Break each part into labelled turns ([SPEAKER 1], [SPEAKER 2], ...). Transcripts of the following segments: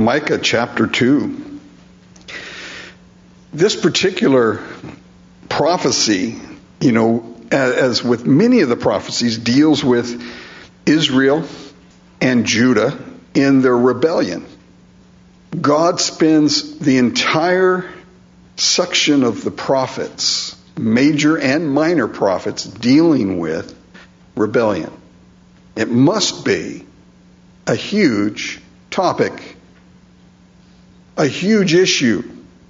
[SPEAKER 1] Micah chapter 2. This particular prophecy, as with many of the prophecies, deals with Israel and Judah in their rebellion. God spends the entire section of the prophets, major and minor prophets, dealing with rebellion. It must be a huge topic, a huge issue.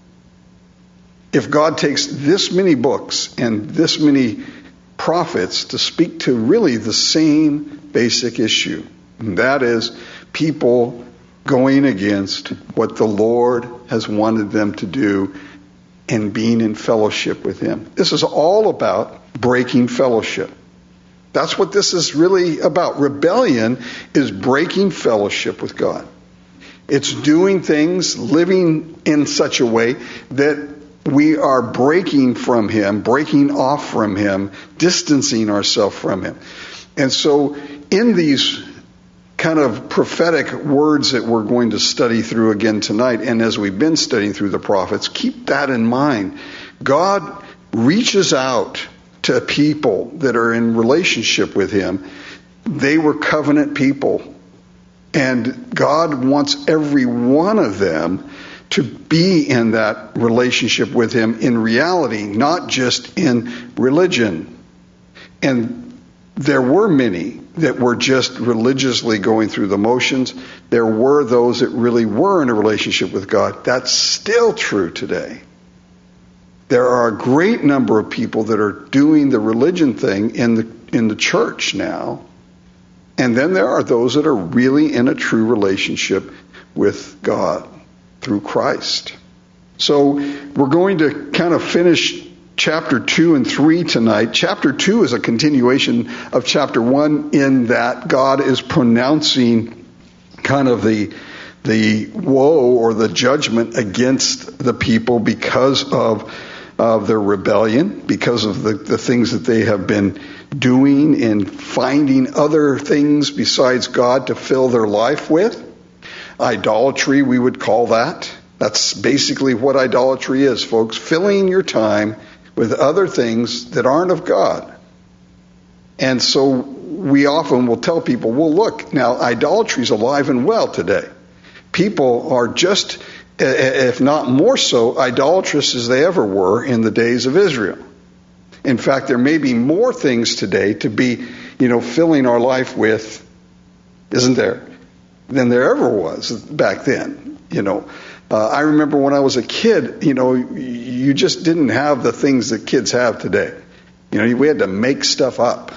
[SPEAKER 1] If God takes this many books and this many prophets to speak to really the same basic issue, and that is people going against what the Lord has wanted them to do and being in fellowship with Him. This is all about breaking fellowship. That's what this is really about. Rebellion is breaking fellowship with God. It's doing things, living in such a way that we are breaking from Him, breaking off from Him, distancing ourselves from Him. And so in these kind of prophetic words that we're going to study through again tonight, and as we've been studying through the prophets, keep that in mind. God reaches out to people that are in relationship with Him. They were covenant people. And God wants every one of them to be in that relationship with Him in reality, not just in religion. And there were many that were just religiously going through the motions. There were those that really were in a relationship with God. That's still true today. There are a great number of people that are doing the religion thing in the church now. And then there are those that are really in a true relationship with God through Christ. So we're going to kind of finish chapter 2 and 3 tonight. Chapter 2 is a continuation of chapter 1 in that God is pronouncing kind of the woe or the judgment against the people because of their rebellion, because of the things that they have been doing and finding other things besides God to fill their life with. Idolatry, we would call that. That's basically what idolatry is, folks. Filling your time with other things that aren't of God. And so we often will tell people, well, look, now idolatry is alive and well today. People are just, if not more so, idolatrous as they ever were in the days of Israel. In fact, there may be more things today to be, filling our life with, isn't there, than there ever was back then. I remember when I was a kid, you just didn't have the things that kids have today. We had to make stuff up.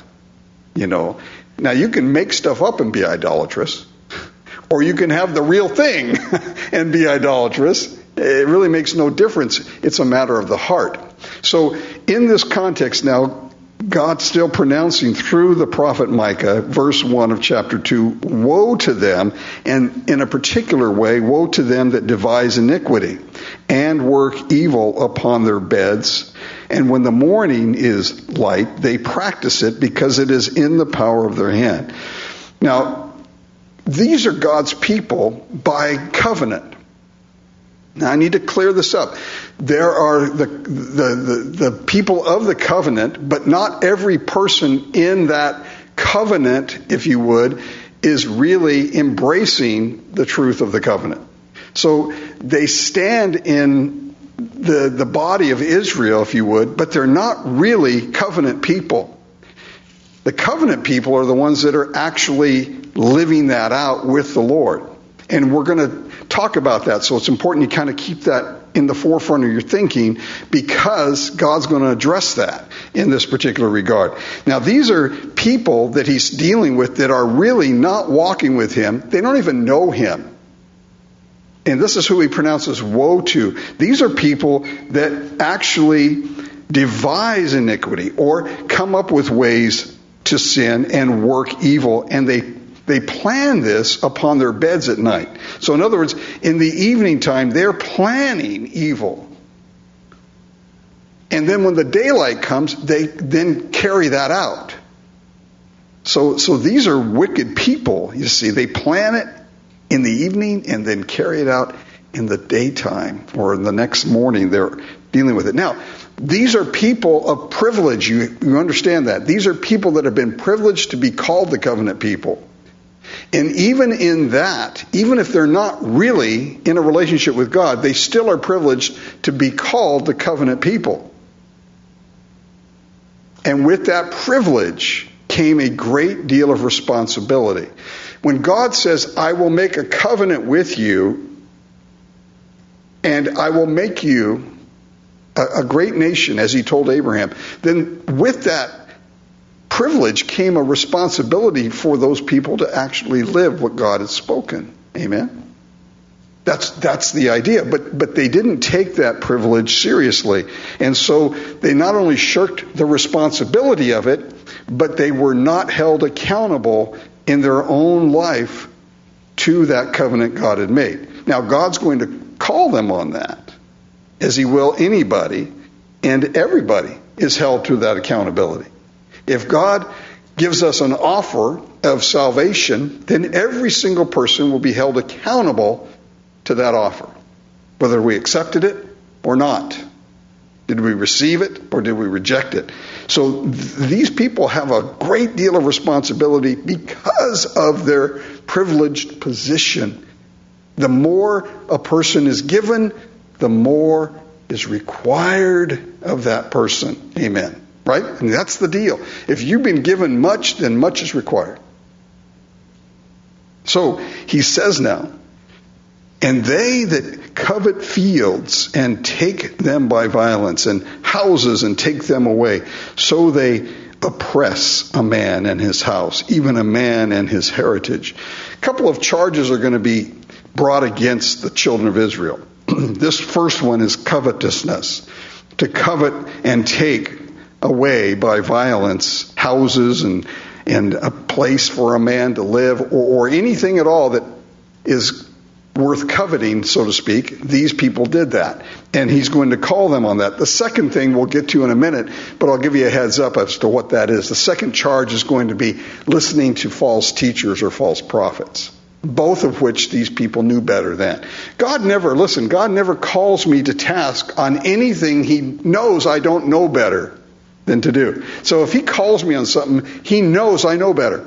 [SPEAKER 1] Now you can make stuff up and be idolatrous, or you can have the real thing and be idolatrous. It really makes no difference. It's a matter of the heart. So in this context now, God's still pronouncing through the prophet Micah, verse 1 of chapter 2, woe to them, and in a particular way, woe to them that devise iniquity and work evil upon their beds. And when the morning is light, they practice it because it is in the power of their hand. Now, these are God's people by covenant. Now, I need to clear this up. There are the people of the covenant, but not every person in that covenant, if you would, is really embracing the truth of the covenant. So they stand in the body of Israel, if you would, but they're not really covenant people. The covenant people are the ones that are actually living that out with the Lord. And we're going to talk about that. So it's important you kind of keep that in the forefront of your thinking, because God's going to address that in this particular regard. Now, these are people that He's dealing with that are really not walking with Him. They don't even know Him. And this is who He pronounces woe to. These are people that actually devise iniquity or come up with ways to sin and work evil, and they plan this upon their beds at night. So in other words, in the evening time, they're planning evil. And then when the daylight comes, they then carry that out. So these are wicked people, you see. They plan it in the evening and then carry it out in the daytime or in the next morning. They're dealing with it. Now, these are people of privilege. You understand that. These are people that have been privileged to be called the covenant people. And even in that, even if they're not really in a relationship with God, they still are privileged to be called the covenant people. And with that privilege came a great deal of responsibility. When God says, I will make a covenant with you, and I will make you a great nation, as he told Abraham, then with that privilege came a responsibility for those people to actually live what God had spoken. Amen? That's the idea. But they didn't take that privilege seriously. And so they not only shirked the responsibility of it, but they were not held accountable in their own life to that covenant God had made. Now, God's going to call them on that, as he will anybody, and everybody is held to that accountability. If God gives us an offer of salvation, then every single person will be held accountable to that offer, whether we accepted it or not. Did we receive it or did we reject it? So these people have a great deal of responsibility because of their privileged position. The more a person is given, the more is required of that person. Amen. Right? And that's the deal. If you've been given much, then much is required. So he says now, and they that covet fields and take them by violence, and houses and take them away, so they oppress a man and his house, even a man and his heritage. A couple of charges are going to be brought against the children of Israel. This first one is covetousness. To covet and take away by violence houses and a place for a man to live, or anything at all that is worth coveting, so to speak. These people did that, and he's going to call them on that. The second thing we'll get to in a minute, but I'll give you a heads up as to what that is. The second charge is going to be listening to false teachers or false prophets, both of which these people knew better than. God never calls me to task on anything he knows I don't know better than to do. So if he calls me on something, he knows I know better.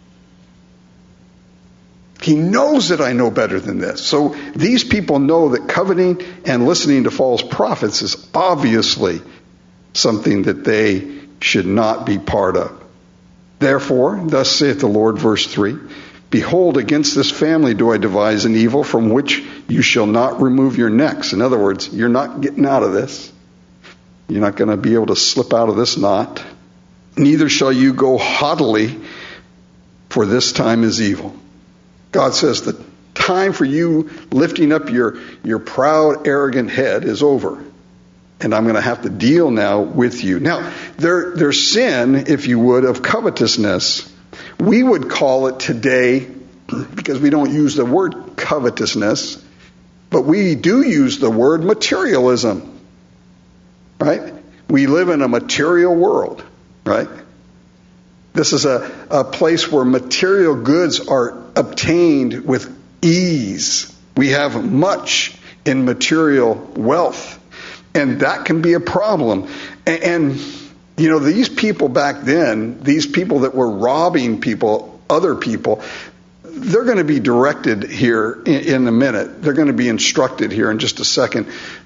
[SPEAKER 1] He knows that I know better than this. So these people know that coveting and listening to false prophets is obviously something that they should not be part of. Therefore, thus saith the Lord, verse 3, behold, against this family do I devise an evil from which you shall not remove your necks. In other words, you're not getting out of this. You're not going to be able to slip out of this knot. Neither shall you go haughtily, for this time is evil. God says the time for you lifting up your proud, arrogant head is over. And I'm going to have to deal now with you. Now, their sin, if you would, of covetousness, we would call it today, because we don't use the word covetousness, but we do use the word materialism. Right? We live in a material world. Right? This is a place where material goods are obtained with ease. We have much in material wealth. And that can be a problem. And you know, these people back then, these people that were robbing people, other people, they're going to be directed here in a minute. They're going to be instructed here in just a second.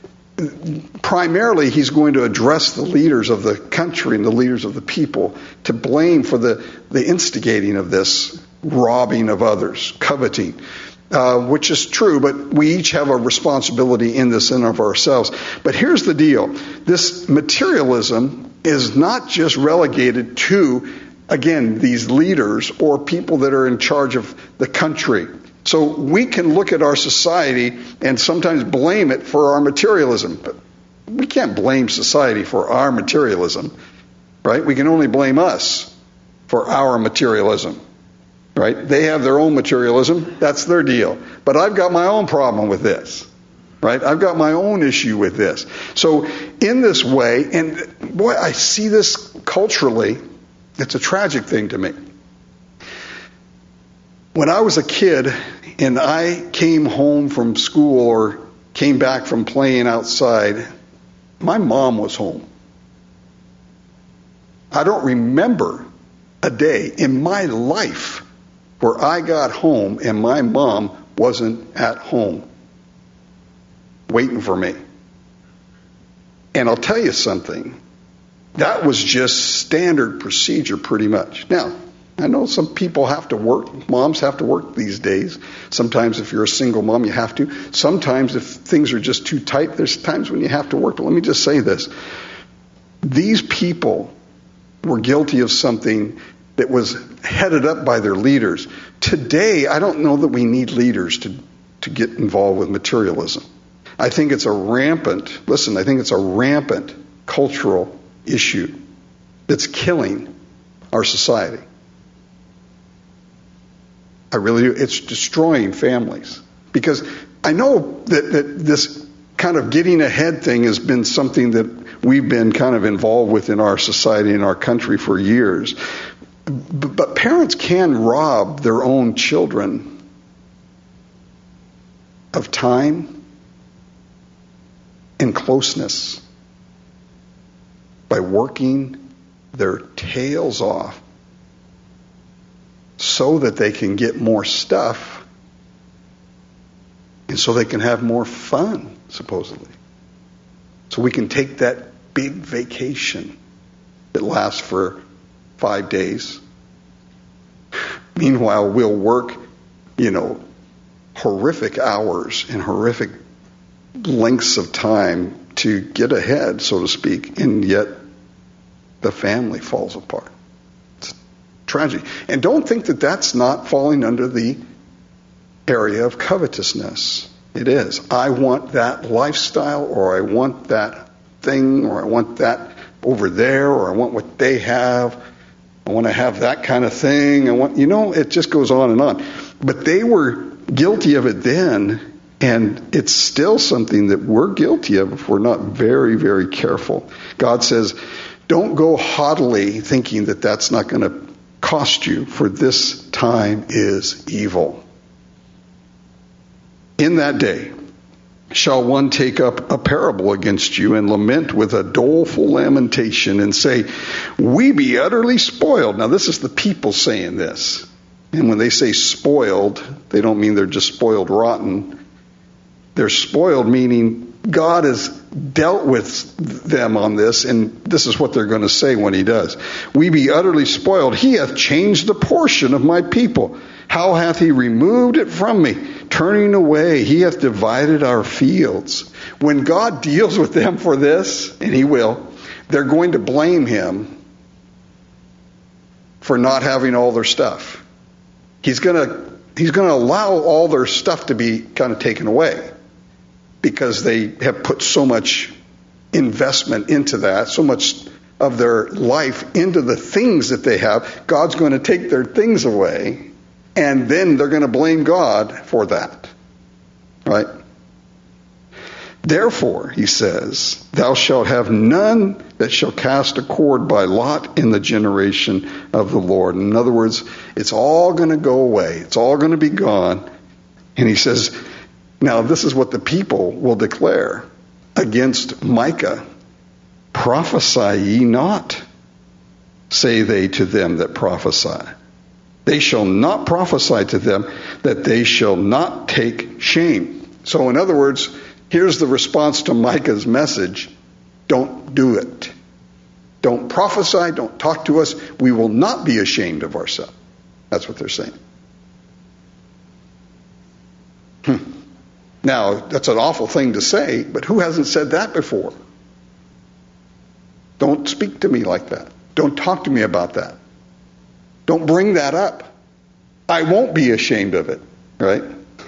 [SPEAKER 1] Primarily, he's going to address the leaders of the country and the leaders of the people to blame for the instigating of this robbing of others, coveting, which is true, but we each have a responsibility in this in of ourselves. But here's the deal. This materialism is not just relegated to, again, these leaders or people that are in charge of the country. So we can look at our society and sometimes blame it for our materialism. But we can't blame society for our materialism, right? We can only blame us for our materialism, right? They have their own materialism. That's their deal. But I've got my own problem with this, right? I've got my own issue with this. So in this way, and boy, I see this culturally, it's a tragic thing to me. When I was a kid, and I came home from school or came back from playing outside, my mom was home. I don't remember a day in my life where I got home and my mom wasn't at home waiting for me. And I'll tell you something, that was just standard procedure pretty much. Now, I know some people have to work. Moms have to work these days. Sometimes if you're a single mom, you have to. Sometimes if things are just too tight, there's times when you have to work. But let me just say this. These people were guilty of something that was headed up by their leaders. Today, I don't know that we need leaders to get involved with materialism. I think it's a rampant cultural issue that's killing our society. I really do. It's destroying families. Because I know that this kind of getting ahead thing has been something that we've been kind of involved with in our society, in our country for years. But parents can rob their own children of time and closeness by working their tails off so that they can get more stuff and so they can have more fun, supposedly. So we can take that big vacation that lasts for 5 days. Meanwhile, we'll work, horrific hours and horrific lengths of time to get ahead, so to speak, and yet the family falls apart. It's tragic. And don't think that that's not falling under the area of covetousness. It is. I want that lifestyle, or I want that thing, or I want that over there, or I want what they have. I want to have that kind of thing. It just goes on and on. But they were guilty of it then, and it's still something that we're guilty of if we're not very, very careful. God says, don't go haughtily thinking that that's not going to cost you, for this time is evil. In that day shall one take up a parable against you and lament with a doleful lamentation and say, we be utterly spoiled. Now this is the people saying this. And when they say spoiled, they don't mean they're just spoiled rotten. They're spoiled meaning God has dealt with them on this, and this is what they're going to say when he does. We be utterly spoiled. He hath changed the portion of my people. How hath he removed it from me? Turning away, he hath divided our fields. When God deals with them for this, and he will, they're going to blame him for not having all their stuff. He's going to allow all their stuff to be kind of taken away because they have put so much investment into that, so much of their life into the things that they have. God's going to take their things away, and then they're going to blame God for that. Right? Therefore, he says, thou shalt have none that shall cast a cord by lot in the generation of the Lord. In other words, it's all going to go away. It's all going to be gone. And he says, now this is what the people will declare against Micah. Prophesy ye not, say they to them that prophesy. They shall not prophesy to them, that they shall not take shame. So in other words, here's the response to Micah's message. Don't do it. Don't prophesy. Don't talk to us. We will not be ashamed of ourselves. That's what they're saying. Now, that's an awful thing to say, but who hasn't said that before? Don't speak to me like that. Don't talk to me about that. Don't bring that up. I won't be ashamed of it, right?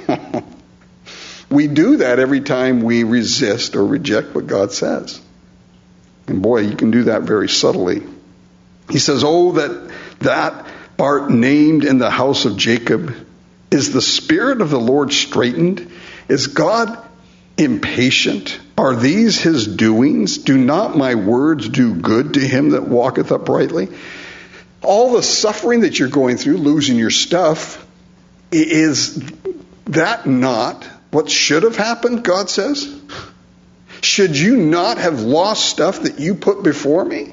[SPEAKER 1] We do that every time we resist or reject what God says. And boy, you can do that very subtly. He says, oh, that art named in the house of Jacob. Is the Spirit of the Lord straitened? Is God impatient? Are these his doings? Do not my words do good to him that walketh uprightly? All the suffering that you're going through, losing your stuff, is that not what should have happened, God says? Should you not have lost stuff that you put before me?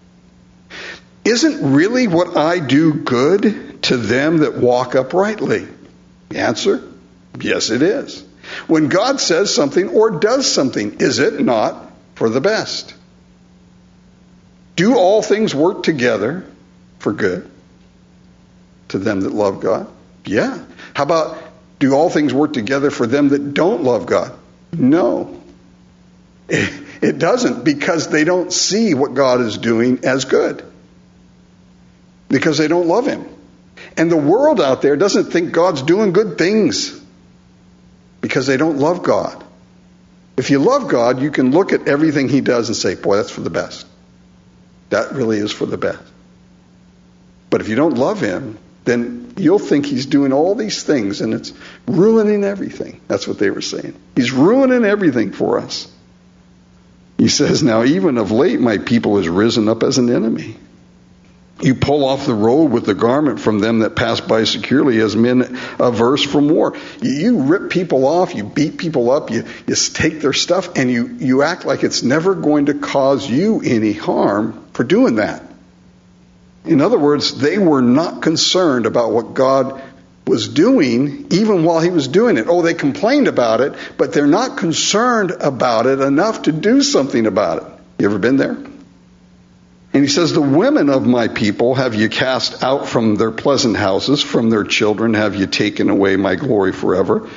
[SPEAKER 1] Isn't really what I do good to them that walk uprightly? The answer, yes it is. When God says something or does something, is it not for the best? Do all things work together for good to them that love God? Yeah. How about, do all things work together for them that don't love God? No. It doesn't, because they don't see what God is doing as good. Because they don't love Him. And the world out there doesn't think God's doing good things, because they don't love God. If you love God, you can look at everything He does and say, boy, that's for the best. That really is for the best. But if you don't love Him, then you'll think He's doing all these things and it's ruining everything. That's what they were saying. He's ruining everything for us. He says, now even of late my people has risen up as an enemy. You pull off the robe with the garment from them that pass by securely as men averse from war. You rip people off, you beat people up, you take their stuff, and you act like it's never going to cause you any harm for doing that. In other words, they were not concerned about what God was doing, even while He was doing it. Oh, they complained about it, but they're not concerned about it enough to do something about it. You ever been there? And He says, the women of my people have you cast out from their pleasant houses, from their children have you taken away my glory forever.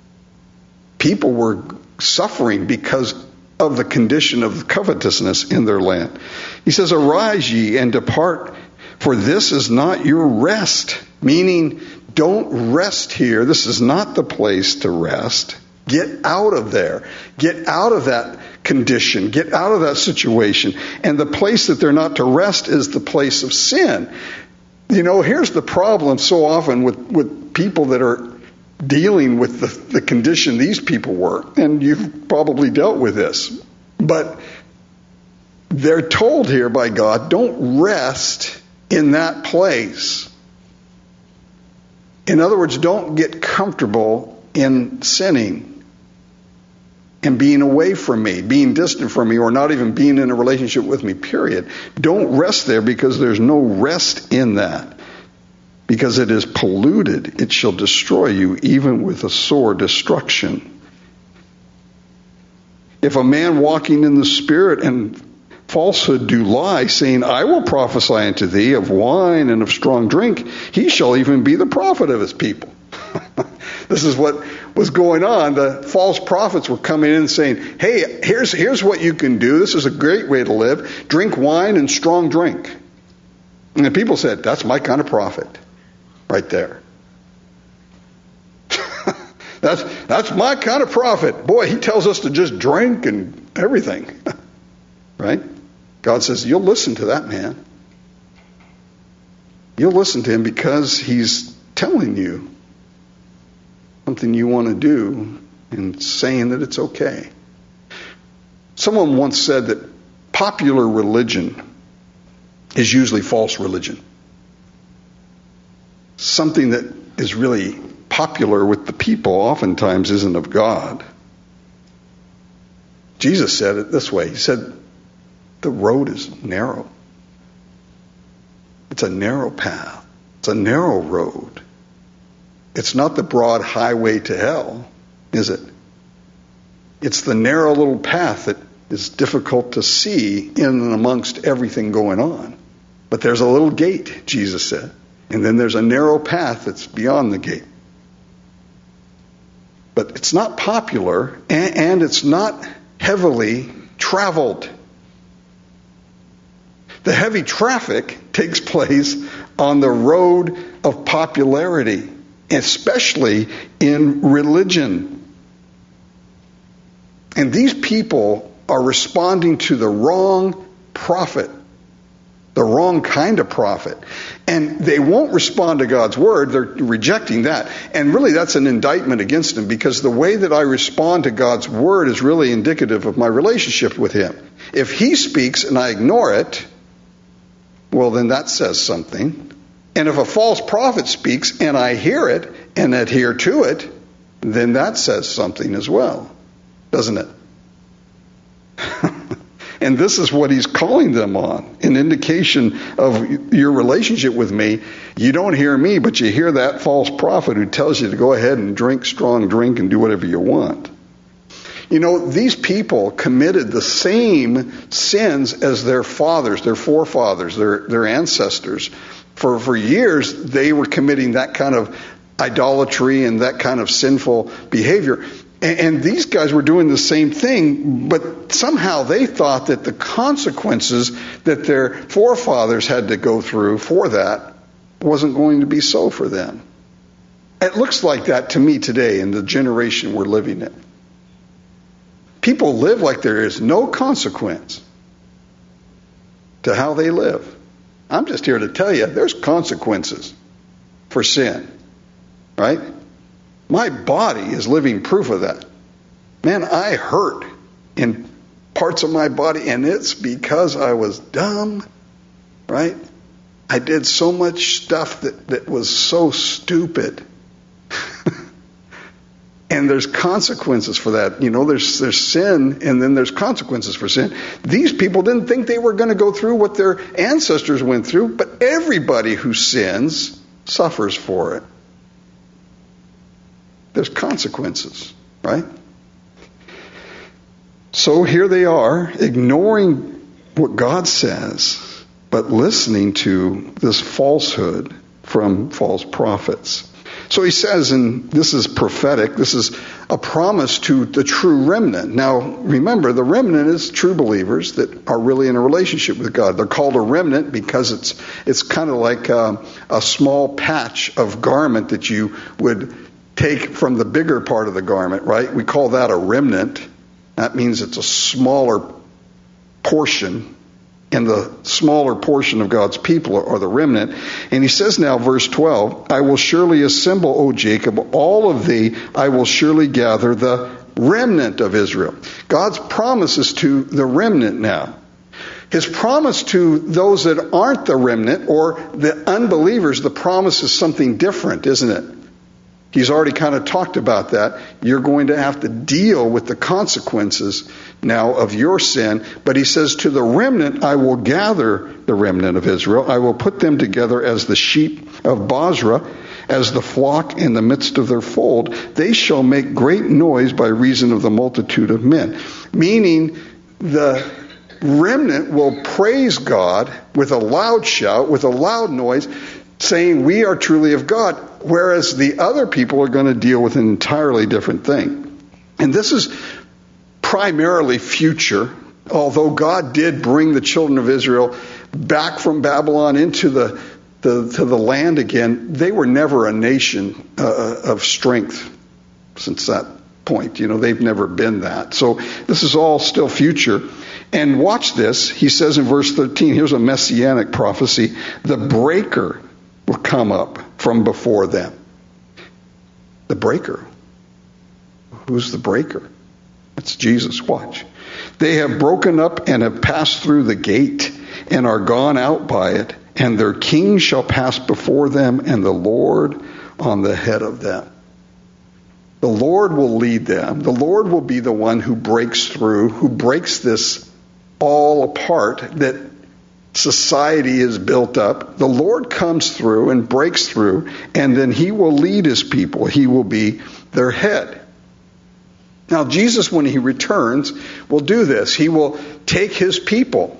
[SPEAKER 1] People were suffering because of the condition of covetousness in their land. He says, arise ye and depart, for this is not your rest. Meaning, don't rest here. This is not the place to rest. Get out of there. Get out of that condition. Get out of that situation. And the place that they're not to rest is the place of sin. You know, here's the problem so often with people that are dealing with the condition these people were. And you've probably dealt with this. But they're told here by God, don't rest in that place. In other words, don't get comfortable in sinning and being away from me, being distant from me, or not even being in a relationship with me, period. Don't rest there, because there's no rest in that. Because it is polluted. It shall destroy you, even with a sore destruction. If a man walking in the Spirit and falsehood do lie, saying, I will prophesy unto thee of wine and of strong drink, he shall even be the prophet of his people. This is what was going on. The false prophets were coming in and saying, hey, here's what you can do. This is a great way to live. Drink wine and strong drink. And the people said, that's my kind of prophet right there. That's my kind of prophet. Boy, he tells us to just drink and everything. Right? God says, you'll listen to that man. You'll listen to him because he's telling you something you want to do and saying that it's okay. Someone once said that popular religion is usually false religion. Something that is really popular with the people oftentimes isn't of God. Jesus said it this way. He said, the road is narrow. It's a narrow path. It's a narrow road. It's not the broad highway to hell, is it? It's the narrow little path that is difficult to see in and amongst everything going on. But there's a little gate, Jesus said. And then there's a narrow path that's beyond the gate. But it's not popular, and it's not heavily traveled. The heavy traffic takes place on the road of popularity, especially in religion. And these people are responding to the wrong prophet, the wrong kind of prophet. And they won't respond to God's word. They're rejecting that. And really that's an indictment against them, because the way that I respond to God's word is really indicative of my relationship with him. If he speaks and I ignore it, well, then that says something. And if a false prophet speaks and I hear it and adhere to it, then that says something as well, doesn't it? And this is what he's calling them on, an indication of your relationship with me. You don't hear me, but you hear that false prophet who tells you to go ahead and drink strong drink and do whatever you want. You know, these people committed the same sins as their fathers, their forefathers, their ancestors. For years, they were committing that kind of idolatry and that kind of sinful behavior. And these guys were doing the same thing, but somehow they thought that the consequences that their forefathers had to go through for that wasn't going to be so for them. It looks like that to me today in the generation we're living in. People live like there is no consequence to how they live. I'm just here to tell you, there's consequences for sin, right? My body is living proof of that. Man, I hurt in parts of my body, and it's because I was dumb, right? I did so much stuff that was so stupid. And there's consequences for that. You know, there's sin, and then there's consequences for sin. These people didn't think they were going to go through what their ancestors went through, but everybody who sins suffers for it. There's consequences, right? So here they are, ignoring what God says, but listening to this falsehood from false prophets. So he says, and this is prophetic, this is a promise to the true remnant. Now, remember, the remnant is true believers that are really in a relationship with God. They're called a remnant because it's kind of like a small patch of garment that you would take from the bigger part of the garment, right? We call that a remnant. That means it's a smaller portion, and the smaller portion of God's people are the remnant. And he says now, verse 12, I will surely assemble, O Jacob, all of thee, I will surely gather the remnant of Israel. God's promises to the remnant now. His promise to those that aren't the remnant or the unbelievers, the promise is something different, isn't it? He's already kind of talked about that. You're going to have to deal with the consequences now of your sin. But he says, to the remnant, I will gather the remnant of Israel. I will put them together as the sheep of Bozrah, as the flock in the midst of their fold. They shall make great noise by reason of the multitude of men. Meaning, the remnant will praise God with a loud shout, with a loud noise, saying, we are truly of God, whereas the other people are going to deal with an entirely different thing. And this is primarily future, although God did bring the children of Israel back from Babylon into the land again. They were never a nation of strength since that point. You know, they've never been that. So this is all still future. And watch this. He says in verse 13, here's a messianic prophecy, the breaker will come up from before them. The breaker. Who's the breaker? It's Jesus. Watch. They have broken up and have passed through the gate and are gone out by it, and their king shall pass before them, and the Lord on the head of them. The Lord will lead them. The Lord will be the one who breaks through, who breaks this all apart that society is built up. The Lord comes through and breaks through, and then he will lead his people. He will be their head. Now, Jesus, when he returns, will do this. He will take his people.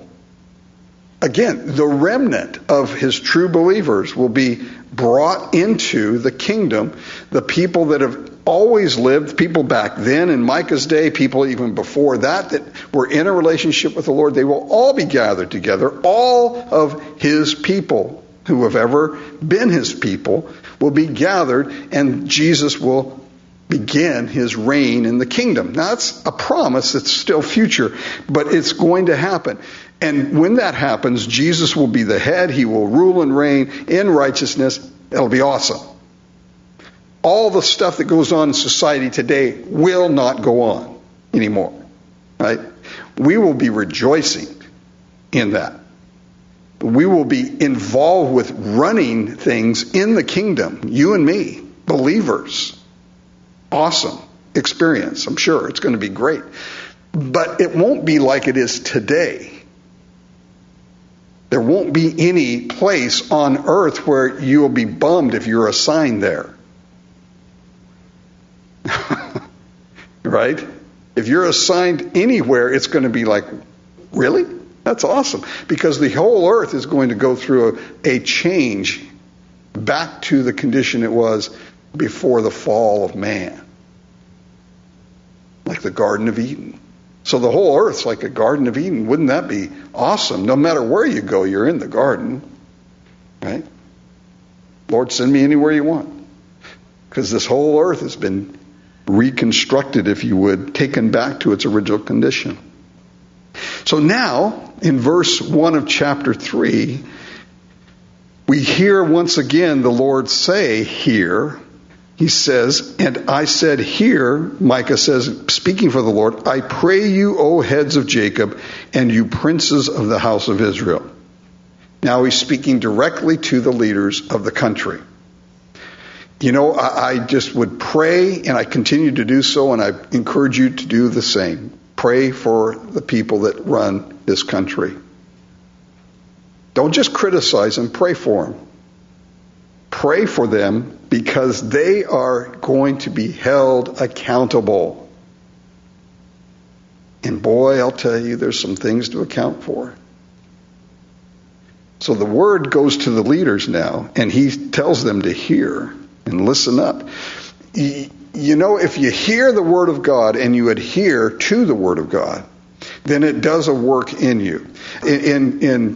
[SPEAKER 1] Again, the remnant of his true believers will be brought into the kingdom. The people that have always lived, people back then in Micah's day, people even before that were in a relationship with the Lord, they will all be gathered together. All of his people who have ever been his people will be gathered, and Jesus will begin his reign in the kingdom. Now, that's a promise that's still future, but it's going to happen. And when that happens, Jesus will be the head. He will rule and reign in righteousness. It'll be awesome. All the stuff that goes on in society today will not go on anymore. Right? We will be rejoicing in that. We will be involved with running things in the kingdom. You and me, believers. awesome experience. I'm sure it's going to be great. But it won't be like it is today. There won't be any place on earth where you'll be bummed if you're assigned there. Right? If you're assigned anywhere, it's going to be like, really? That's awesome. Because the whole earth is going to go through a change back to the condition it was before the fall of man. Like the Garden of Eden. So the whole earth's like a Garden of Eden. Wouldn't that be awesome? No matter where you go, you're in the garden. Right? Lord, send me anywhere you want. Because this whole earth has been reconstructed, if you would, taken back to its original condition. So now, in verse 1 of chapter 3, we hear once again the Lord say here, he says, and I said here, Micah says, speaking for the Lord, I pray you, O heads of Jacob, and you princes of the house of Israel. Now he's speaking directly to the leaders of the country. You know, I just would pray, and I continue to do so, and I encourage you to do the same. Pray for the people that run this country. Don't just criticize them, pray for them. Pray for them because they are going to be held accountable. And boy, I'll tell you, there's some things to account for. So the word goes to the leaders now, and he tells them to hear and listen up. You know, if you hear the word of God and you adhere to the word of God, then it does a work in you. In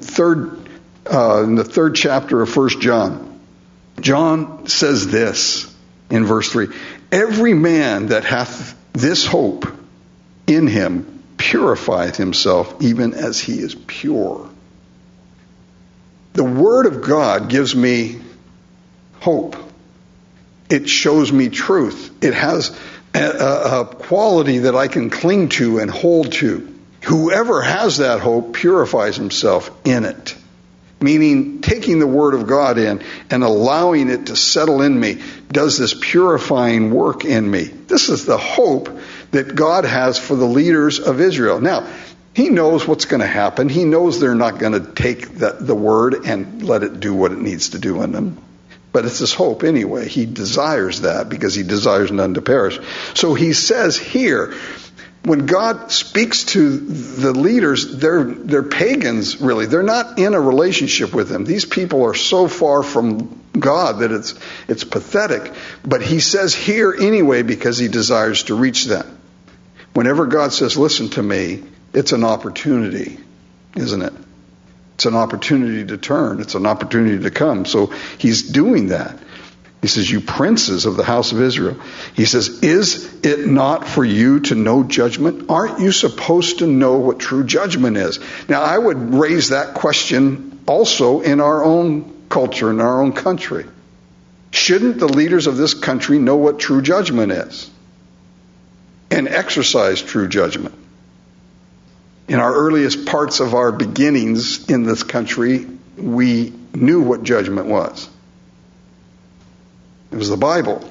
[SPEAKER 1] the third chapter of 1 John, John says this in verse 3, every man that hath this hope in him purifieth himself even as he is pure. The word of God gives me hope. It shows me truth. It has a quality that I can cling to and hold to. Whoever has that hope purifies himself in it. Meaning, taking the Word of God in and allowing it to settle in me does this purifying work in me. This is the hope that God has for the leaders of Israel. Now, He knows what's going to happen. He knows they're not going to take the Word and let it do what it needs to do in them. But it's His hope anyway. He desires that because He desires none to perish. So He says here, when God speaks to the leaders, they're pagans, really. They're not in a relationship with Him. These people are so far from God that it's pathetic. But He says here anyway because He desires to reach them. Whenever God says, listen to me, it's an opportunity, isn't it? It's an opportunity to turn. It's an opportunity to come. So He's doing that. He says, you princes of the house of Israel. He says, is it not for you to know judgment? Aren't you supposed to know what true judgment is? Now, I would raise that question also in our own culture, in our own country. Shouldn't the leaders of this country know what true judgment is? And exercise true judgment? In our earliest parts of our beginnings in this country, we knew what judgment was. It was the Bible.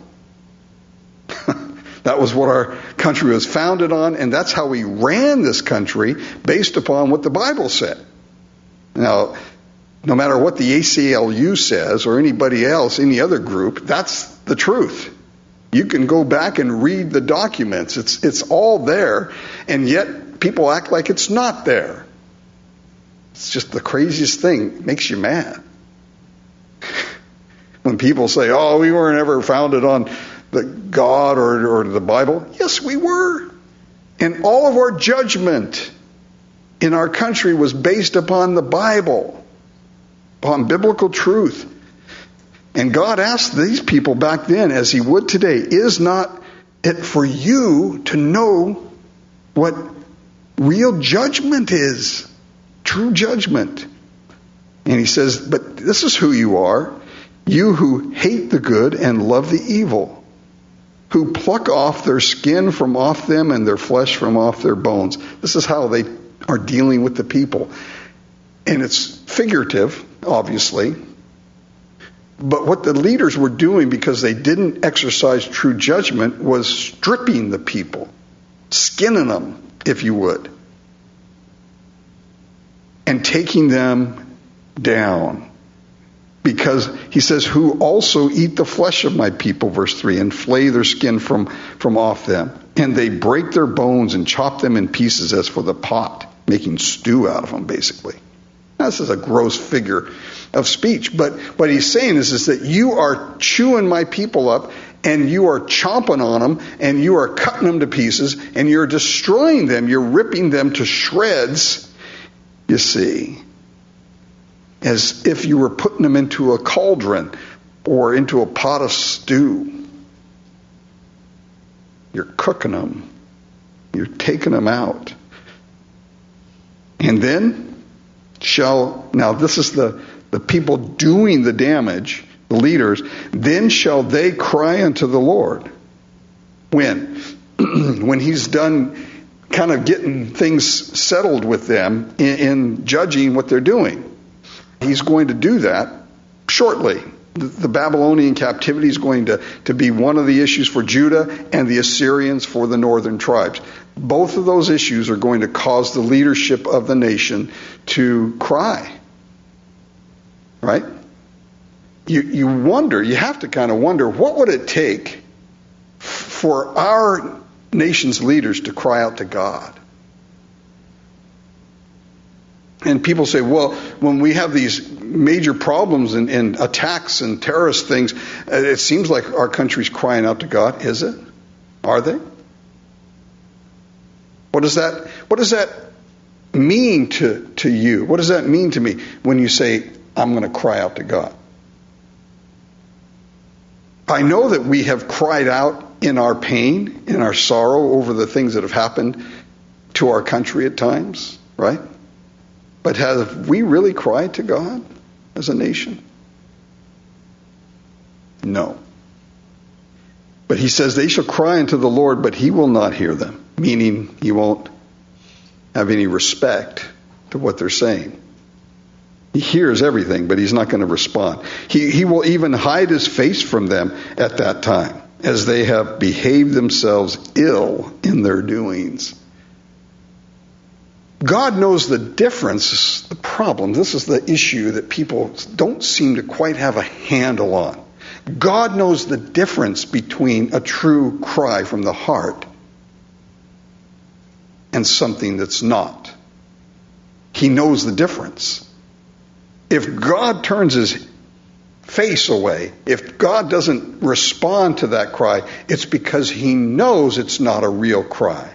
[SPEAKER 1] That was what our country was founded on, and that's how we ran this country based upon what the Bible said. Now, no matter what the ACLU says or anybody else, any other group, that's the truth. You can go back and read the documents. It's all there, and yet people act like it's not there. It's just the craziest thing. It makes you mad. When people say, oh, we weren't ever founded on the God or the Bible. Yes, we were. And all of our judgment in our country was based upon the Bible, upon biblical truth. And God asked these people back then, as He would today, is not it for you to know what real judgment is? True judgment. And He says, but this is who you are. You who hate the good and love the evil, who pluck off their skin from off them and their flesh from off their bones. This is how they are dealing with the people. And it's figurative, obviously. But what the leaders were doing, because they didn't exercise true judgment, was stripping the people, skinning them, if you would, and taking them down. Because he says, who also eat the flesh of my people, verse 3, and flay their skin from off them. And they break their bones and chop them in pieces as for the pot, making stew out of them, basically. Now, this is a gross figure of speech. But what he's saying is that you are chewing my people up, and you are chomping on them, and you are cutting them to pieces, and you're destroying them. You're ripping them to shreds, you see, as if you were putting them into a cauldron or into a pot of stew. You're cooking them. You're taking them out. And then now this is the people doing the damage, the leaders, then shall they cry unto the Lord. When? When he's done kind of getting things settled with them in judging what they're doing. He's going to do that shortly. The Babylonian captivity is going to be one of the issues for Judah, and the Assyrians for the northern tribes. Both of those issues are going to cause the leadership of the nation to cry. Right? You wonder, you have to kind of wonder, what would it take for our nation's leaders to cry out to God? And people say, well, when we have these major problems and attacks and terrorist things, it seems like our country's crying out to God. Is it? Are they? What does that mean to you? What does that mean to me when you say, I'm going to cry out to God? I know that we have cried out in our pain, in our sorrow over the things that have happened to our country at times, right? But have we really cried to God as a nation? No. But he says they shall cry unto the Lord, but he will not hear them. Meaning he won't have any respect to what they're saying. He hears everything, but he's not going to respond. He will even hide his face from them at that time, as they have behaved themselves ill in their doings. God knows the difference. This is the problem. This is the issue that people don't seem to quite have a handle on. God knows the difference between a true cry from the heart and something that's not. He knows the difference. If God turns his face away, if God doesn't respond to that cry, it's because he knows it's not a real cry.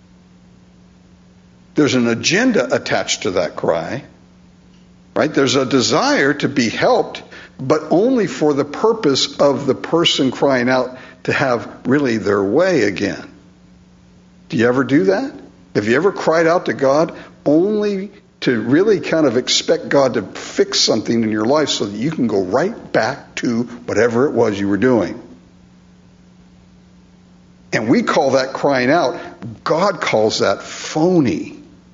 [SPEAKER 1] There's an agenda attached to that cry, right? There's a desire to be helped, but only for the purpose of the person crying out to have really their way again. Do you ever do that? Have you ever cried out to God only to really kind of expect God to fix something in your life so that you can go right back to whatever it was you were doing? And we call that crying out. God calls that phony.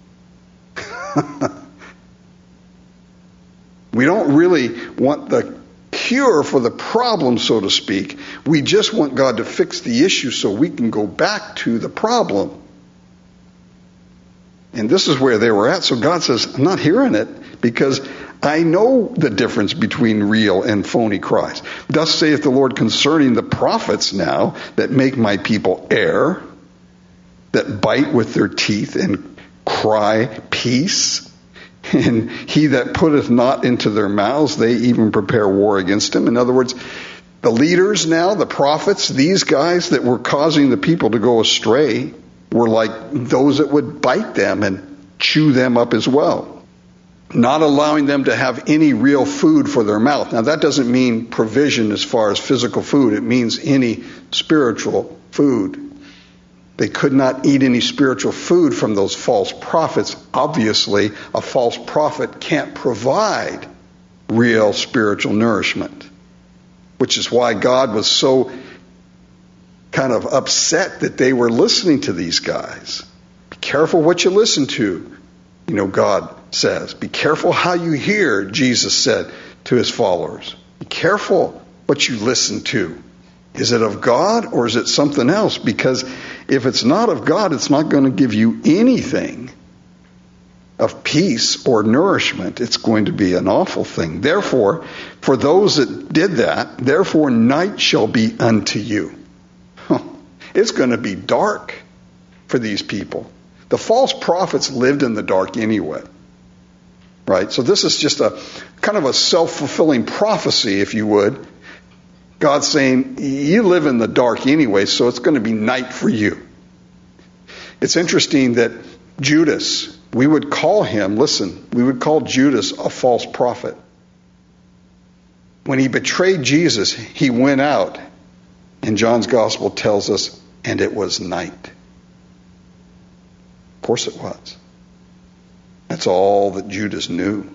[SPEAKER 1] We don't really want the cure for the problem, so to speak. We just want God to fix the issue so we can go back to the problem. And this is where they were at. So God says, I'm not hearing it because I know the difference between real and phony cries. Thus saith the Lord concerning the prophets now that make my people err, that bite with their teeth and cry peace. And he that putteth not into their mouths, they even prepare war against him. In other words, the leaders now, the prophets, these guys that were causing the people to go astray, were like those that would bite them and chew them up as well. Not allowing them to have any real food for their mouth. Now that doesn't mean provision as far as physical food. It means any spiritual food. They could not eat any spiritual food from those false prophets. Obviously, a false prophet can't provide real spiritual nourishment. Which is why God was so kind of upset that they were listening to these guys. Be careful what you listen to, God says. Be careful how you hear, Jesus said to his followers. Be careful what you listen to. Is it of God or is it something else? Because if it's not of God, it's not going to give you anything of peace or nourishment. It's going to be an awful thing. Therefore, for those that did that, therefore night shall be unto you. It's going to be dark for these people. The false prophets lived in the dark anyway. Right? So this is just a kind of a self-fulfilling prophecy, if you would. God's saying, you live in the dark anyway, so it's going to be night for you. It's interesting that Judas, we would call Judas a false prophet. When he betrayed Jesus, he went out, and John's gospel tells us, and it was night. Of course it was. That's all that Judas knew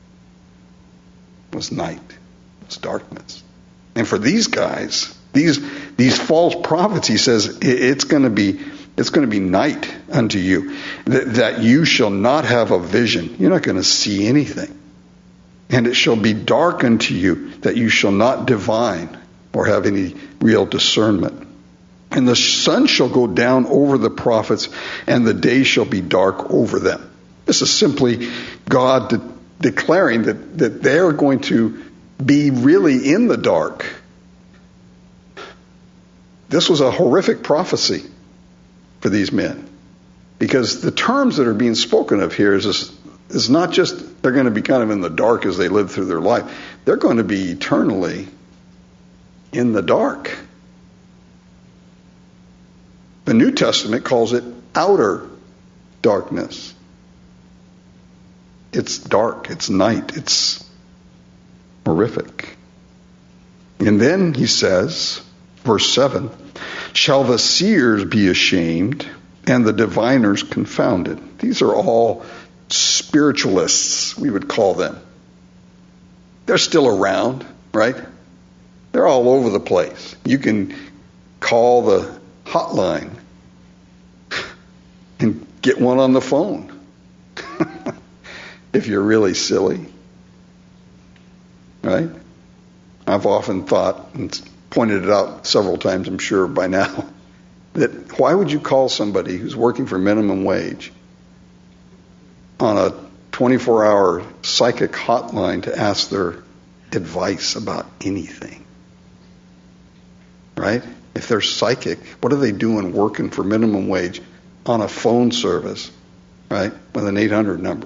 [SPEAKER 1] was night. It was darkness. And for these guys, these false prophets, he says, it's going to be night unto you, that you shall not have a vision. You're not going to see anything. And it shall be dark unto you, that you shall not divine or have any real discernment. And the sun shall go down over the prophets, and the day shall be dark over them. This is simply God declaring that they are going to be really in the dark. This was a horrific prophecy for these men, because the terms that are being spoken of here is not just they're going to be kind of in the dark as they live through their life. They're going to be eternally in the dark. The New Testament calls it outer darkness. It's dark, it's night, it's horrific. And then he says, verse 7, shall the seers be ashamed and the diviners confounded? These are all spiritualists, we would call them. They're still around, right? They're all over the place. You can call the hotline and get one on the phone if you're really silly. Right? I've often thought, and pointed it out several times, I'm sure by now, that why would you call somebody who's working for minimum wage on a 24-hour psychic hotline to ask their advice about anything? Right? If they're psychic, what are they doing working for minimum wage on a phone service, right, with an 800 number?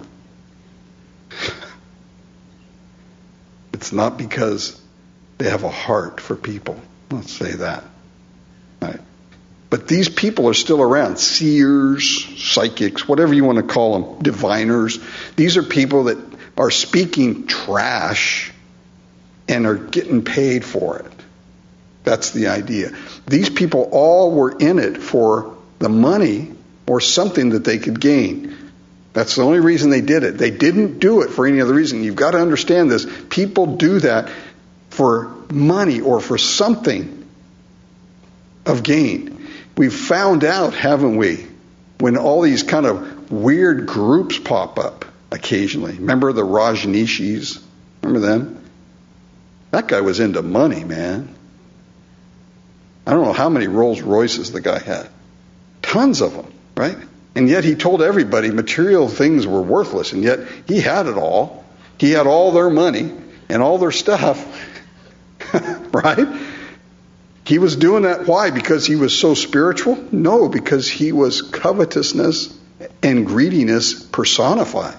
[SPEAKER 1] It's not because they have a heart for people. Let's say that. Right? But these people are still around. Seers, psychics, whatever you want to call them, diviners. These are people that are speaking trash and are getting paid for it. That's the idea. These people all were in it for the money or something that they could gain. That's the only reason they did it. They didn't do it for any other reason. You've got to understand this. People do that for money or for something of gain. We've found out, haven't we, when all these kind of weird groups pop up occasionally. Remember the Rajneeshis? Remember them? That guy was into money, man. I don't know how many Rolls Royces the guy had. Tons of them, right? And yet he told everybody material things were worthless, and yet he had it all. He had all their money and all their stuff, right? He was doing that. Why? Because he was so spiritual? No, because he was covetousness and greediness personified.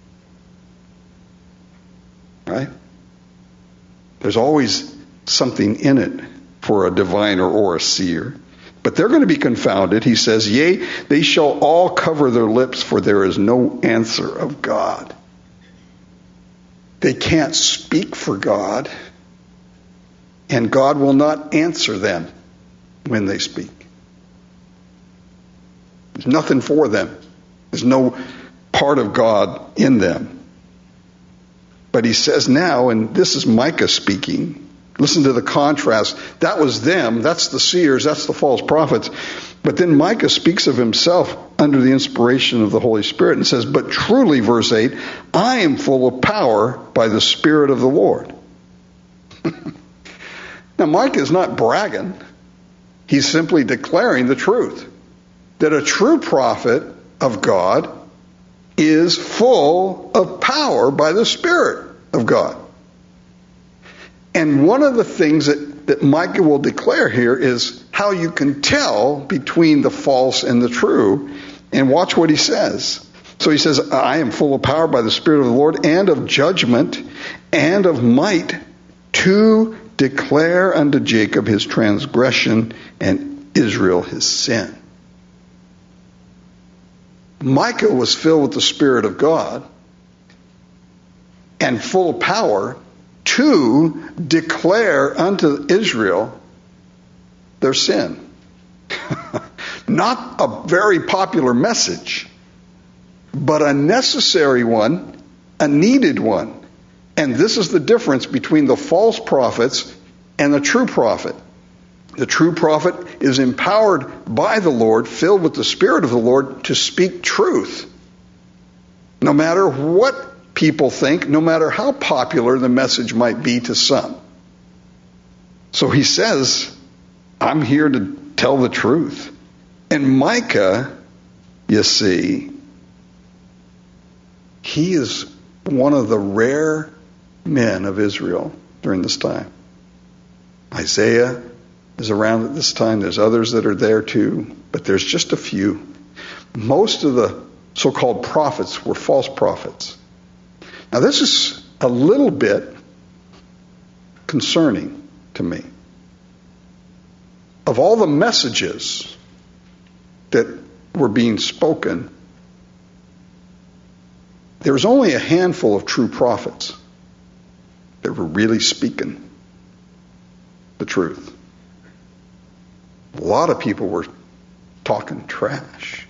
[SPEAKER 1] Right? There's always something in it for a diviner or a seer. But they're going to be confounded. He says, yea, they shall all cover their lips, for there is no answer of God. They can't speak for God, and God will not answer them when they speak. There's nothing for them. There's no part of God in them. But he says now, and this is Micah speaking, listen to the contrast. That was them. That's the seers. That's the false prophets. But then Micah speaks of himself under the inspiration of the Holy Spirit and says, but truly, verse 8, I am full of power by the Spirit of the Lord. Now, Micah is not bragging. He's simply declaring the truth. That a true prophet of God is full of power by the Spirit of God. And one of the things that Micah will declare here is how you can tell between the false and the true. And watch what he says. So he says, I am full of power by the Spirit of the Lord, and of judgment, and of might, to declare unto Jacob his transgression, and Israel his sin. Micah was filled with the Spirit of God and full of power to declare unto Israel their sin. Not a very popular message, but a necessary one, a needed one. And this is the difference between the false prophets and the true prophet. The true prophet is empowered by the Lord, filled with the Spirit of the Lord, to speak truth. No matter what people think, no matter how popular the message might be to some. So he says, I'm here to tell the truth. And Micah, you see, he is one of the rare men of Israel during this time. Isaiah is around at this time. There's others that are there too, but there's just a few. Most of the so-called prophets were false prophets. Now this is a little bit concerning to me. Of all the messages that were being spoken, there was only a handful of true prophets that were really speaking the truth. A lot of people were talking trash.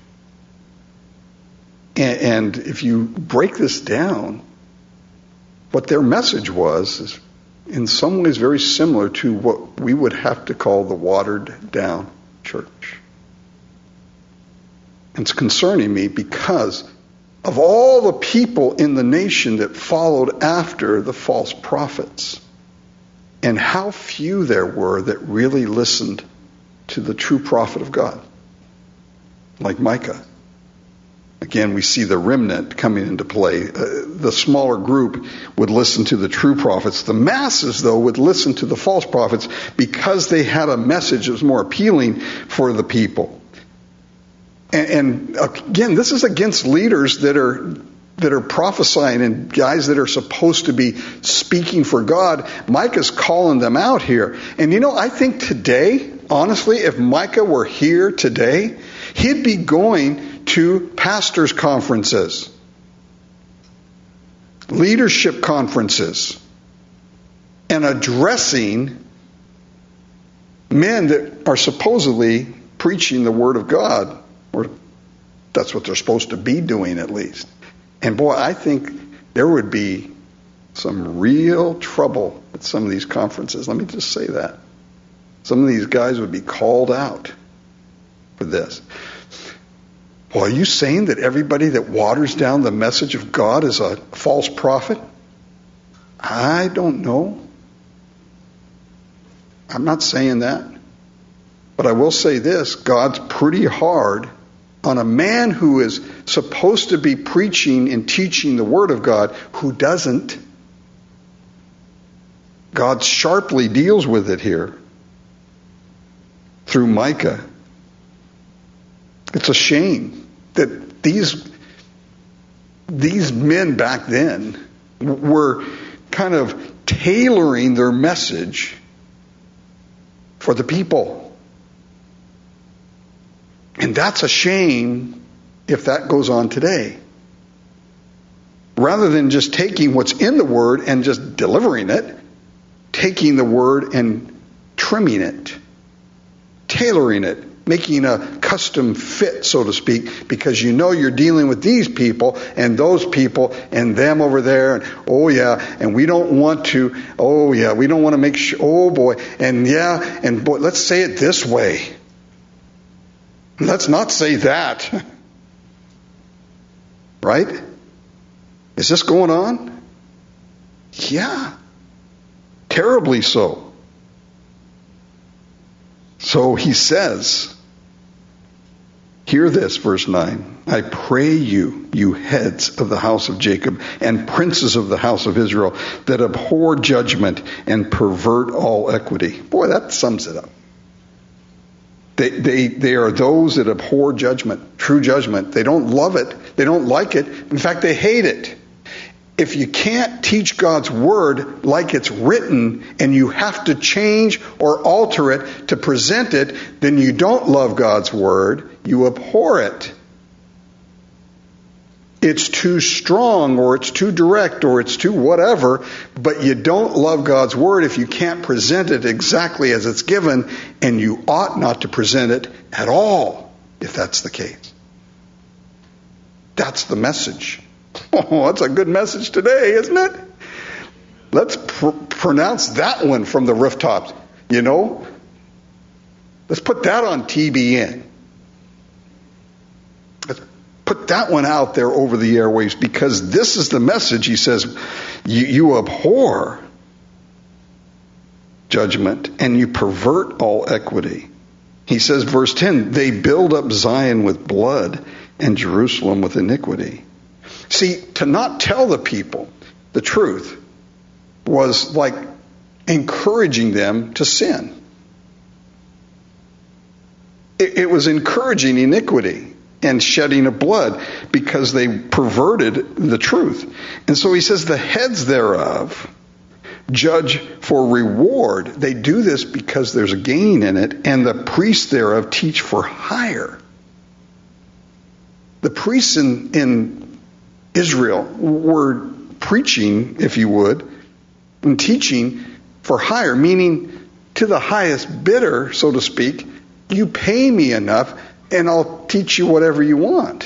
[SPEAKER 1] And if you break this down, what their message was is in some ways very similar to what we would have to call the watered down church. And it's concerning me because of all the people in the nation that followed after the false prophets, and how few there were that really listened to the true prophet of God, like Micah. Again, we see the remnant coming into play. The smaller group would listen to the true prophets. The masses, though, would listen to the false prophets because they had a message that was more appealing for the people. And again, this is against leaders that are prophesying and guys that are supposed to be speaking for God. Micah's calling them out here. And I think today, honestly, if Micah were here today, he'd be going to pastors' conferences, leadership conferences, and addressing men that are supposedly preaching the Word of God. Or that's what they're supposed to be doing, at least. And boy, I think there would be some real trouble at some of these conferences. Let me just say that. Some of these guys would be called out for this. Well, are you saying that everybody that waters down the message of God is a false prophet? I don't know. I'm not saying that. But I will say this, God's pretty hard on a man who is supposed to be preaching and teaching the Word of God who doesn't. God sharply deals with it here through Micah. It's a shame that these men back then were kind of tailoring their message for the people. And that's a shame if that goes on today. Rather than just taking what's in the Word and just delivering it, taking the Word and trimming it, tailoring it, making a custom fit, so to speak, because you're dealing with these people and those people and them over there, and we don't want to, we don't want to make sure, let's say it this way. Let's not say that. Right? Is this going on? Yeah. terribly so. So he says, hear this, verse 9. I pray you, you heads of the house of Jacob and princes of the house of Israel, that abhor judgment and pervert all equity. Boy, that sums it up. They are those that abhor judgment, true judgment. They don't love it. They don't like it. In fact, they hate it. If you can't teach God's word like it's written and you have to change or alter it to present it, then you don't love God's word. You abhor it. It's too strong, or it's too direct, or it's too whatever, but you don't love God's word if you can't present it exactly as it's given, and you ought not to present it at all if that's the case. That's the message. Oh, that's a good message today, isn't it? Let's pronounce that one from the rooftops, Let's put that on TBN. Let's put that one out there over the airwaves, because this is the message. He says, you abhor judgment and you pervert all equity. He says, verse 10, they build up Zion with blood and Jerusalem with iniquity. See, to not tell the people the truth was like encouraging them to sin. It was encouraging iniquity and shedding of blood because they perverted the truth. And so he says, the heads thereof judge for reward. They do this because there's a gain in it, and the priests thereof teach for hire. The priests in Israel were preaching, if you would, and teaching for hire, meaning to the highest bidder, so to speak. You pay me enough and I'll teach you whatever you want.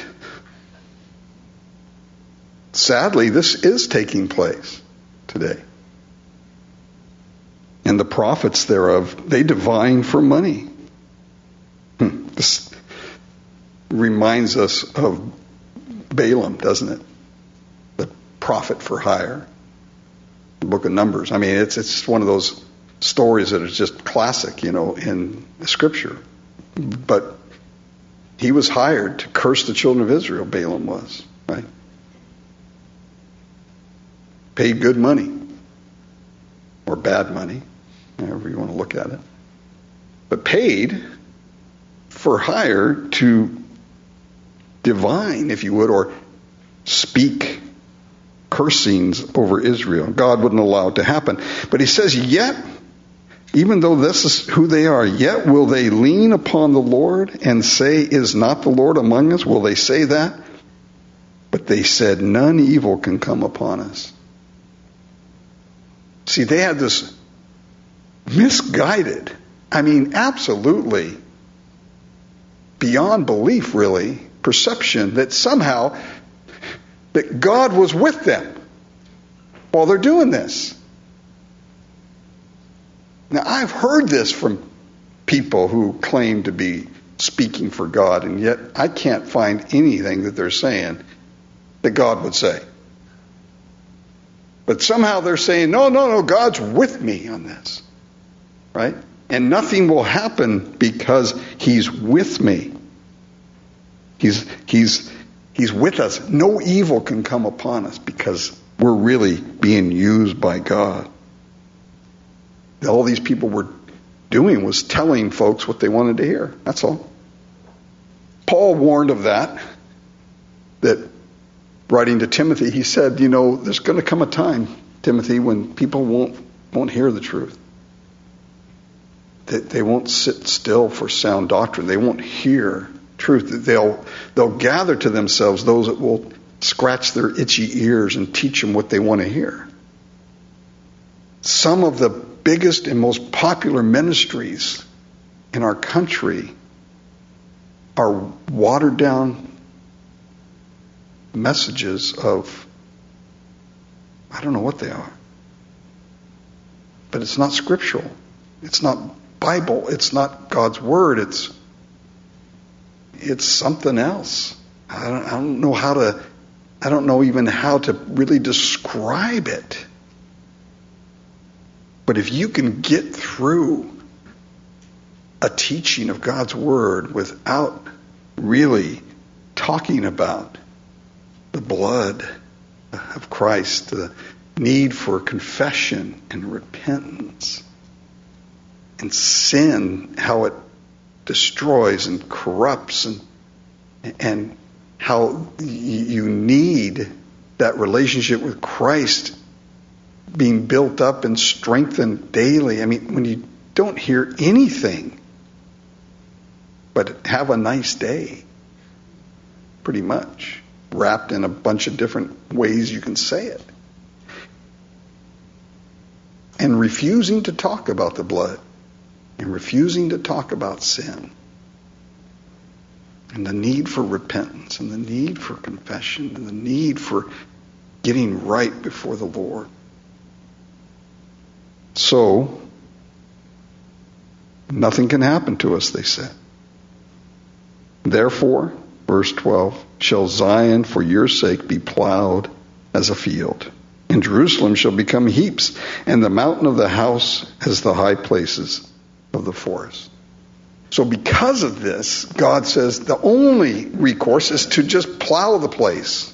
[SPEAKER 1] Sadly, this is taking place today. And the prophets thereof, they divine for money. This reminds us of Balaam, doesn't it? The prophet for hire. The book of Numbers. I mean, it's one of those stories that is just classic, in the scripture. But he was hired to curse the children of Israel, Balaam was, right? Paid good money. Or bad money, however you want to look at it. But paid for hire to divine, if you would, or speak cursings over Israel. God wouldn't allow it to happen. But he says, yet, even though this is who they are, yet will they lean upon the Lord and say, is not the Lord among us? Will they say that? But they said, none evil can come upon us. See, they had this misguided, absolutely beyond belief, really, perception that somehow that God was with them while they're doing this. Now, I've heard this from people who claim to be speaking for God, and yet I can't find anything that they're saying that God would say. But somehow they're saying, no, God's with me on this. Right? And nothing will happen because he's with me. He's with us. No evil can come upon us because we're really being used by God. All these people were doing was telling folks what they wanted to hear. That's all. Paul warned of that writing to Timothy, he said, there's going to come a time, Timothy, when people won't hear the truth. They won't sit still for sound doctrine. They won't hear truth. They'll gather to themselves those that will scratch their itchy ears and teach them what they want to hear. Some of the biggest and most popular ministries in our country are watered down messages of, I don't know what they are. But it's not scriptural. It's not Bible. It's not God's word. It's something else. I don't know even how to really describe it. But if you can get through a teaching of God's Word without really talking about the blood of Christ, the need for confession and repentance, and sin, how it destroys and corrupts, and how you need that relationship with Christ being built up and strengthened daily. I mean, when you don't hear anything but have a nice day, pretty much, wrapped in a bunch of different ways you can say it. And refusing to talk about the blood, and refusing to talk about sin, and the need for repentance, and the need for confession, and the need for getting right before the Lord. So, nothing can happen to us, they said. Therefore, verse 12, shall Zion for your sake be plowed as a field, and Jerusalem shall become heaps, and the mountain of the house as the high places of the forest. So because of this, God says the only recourse is to just plow the place.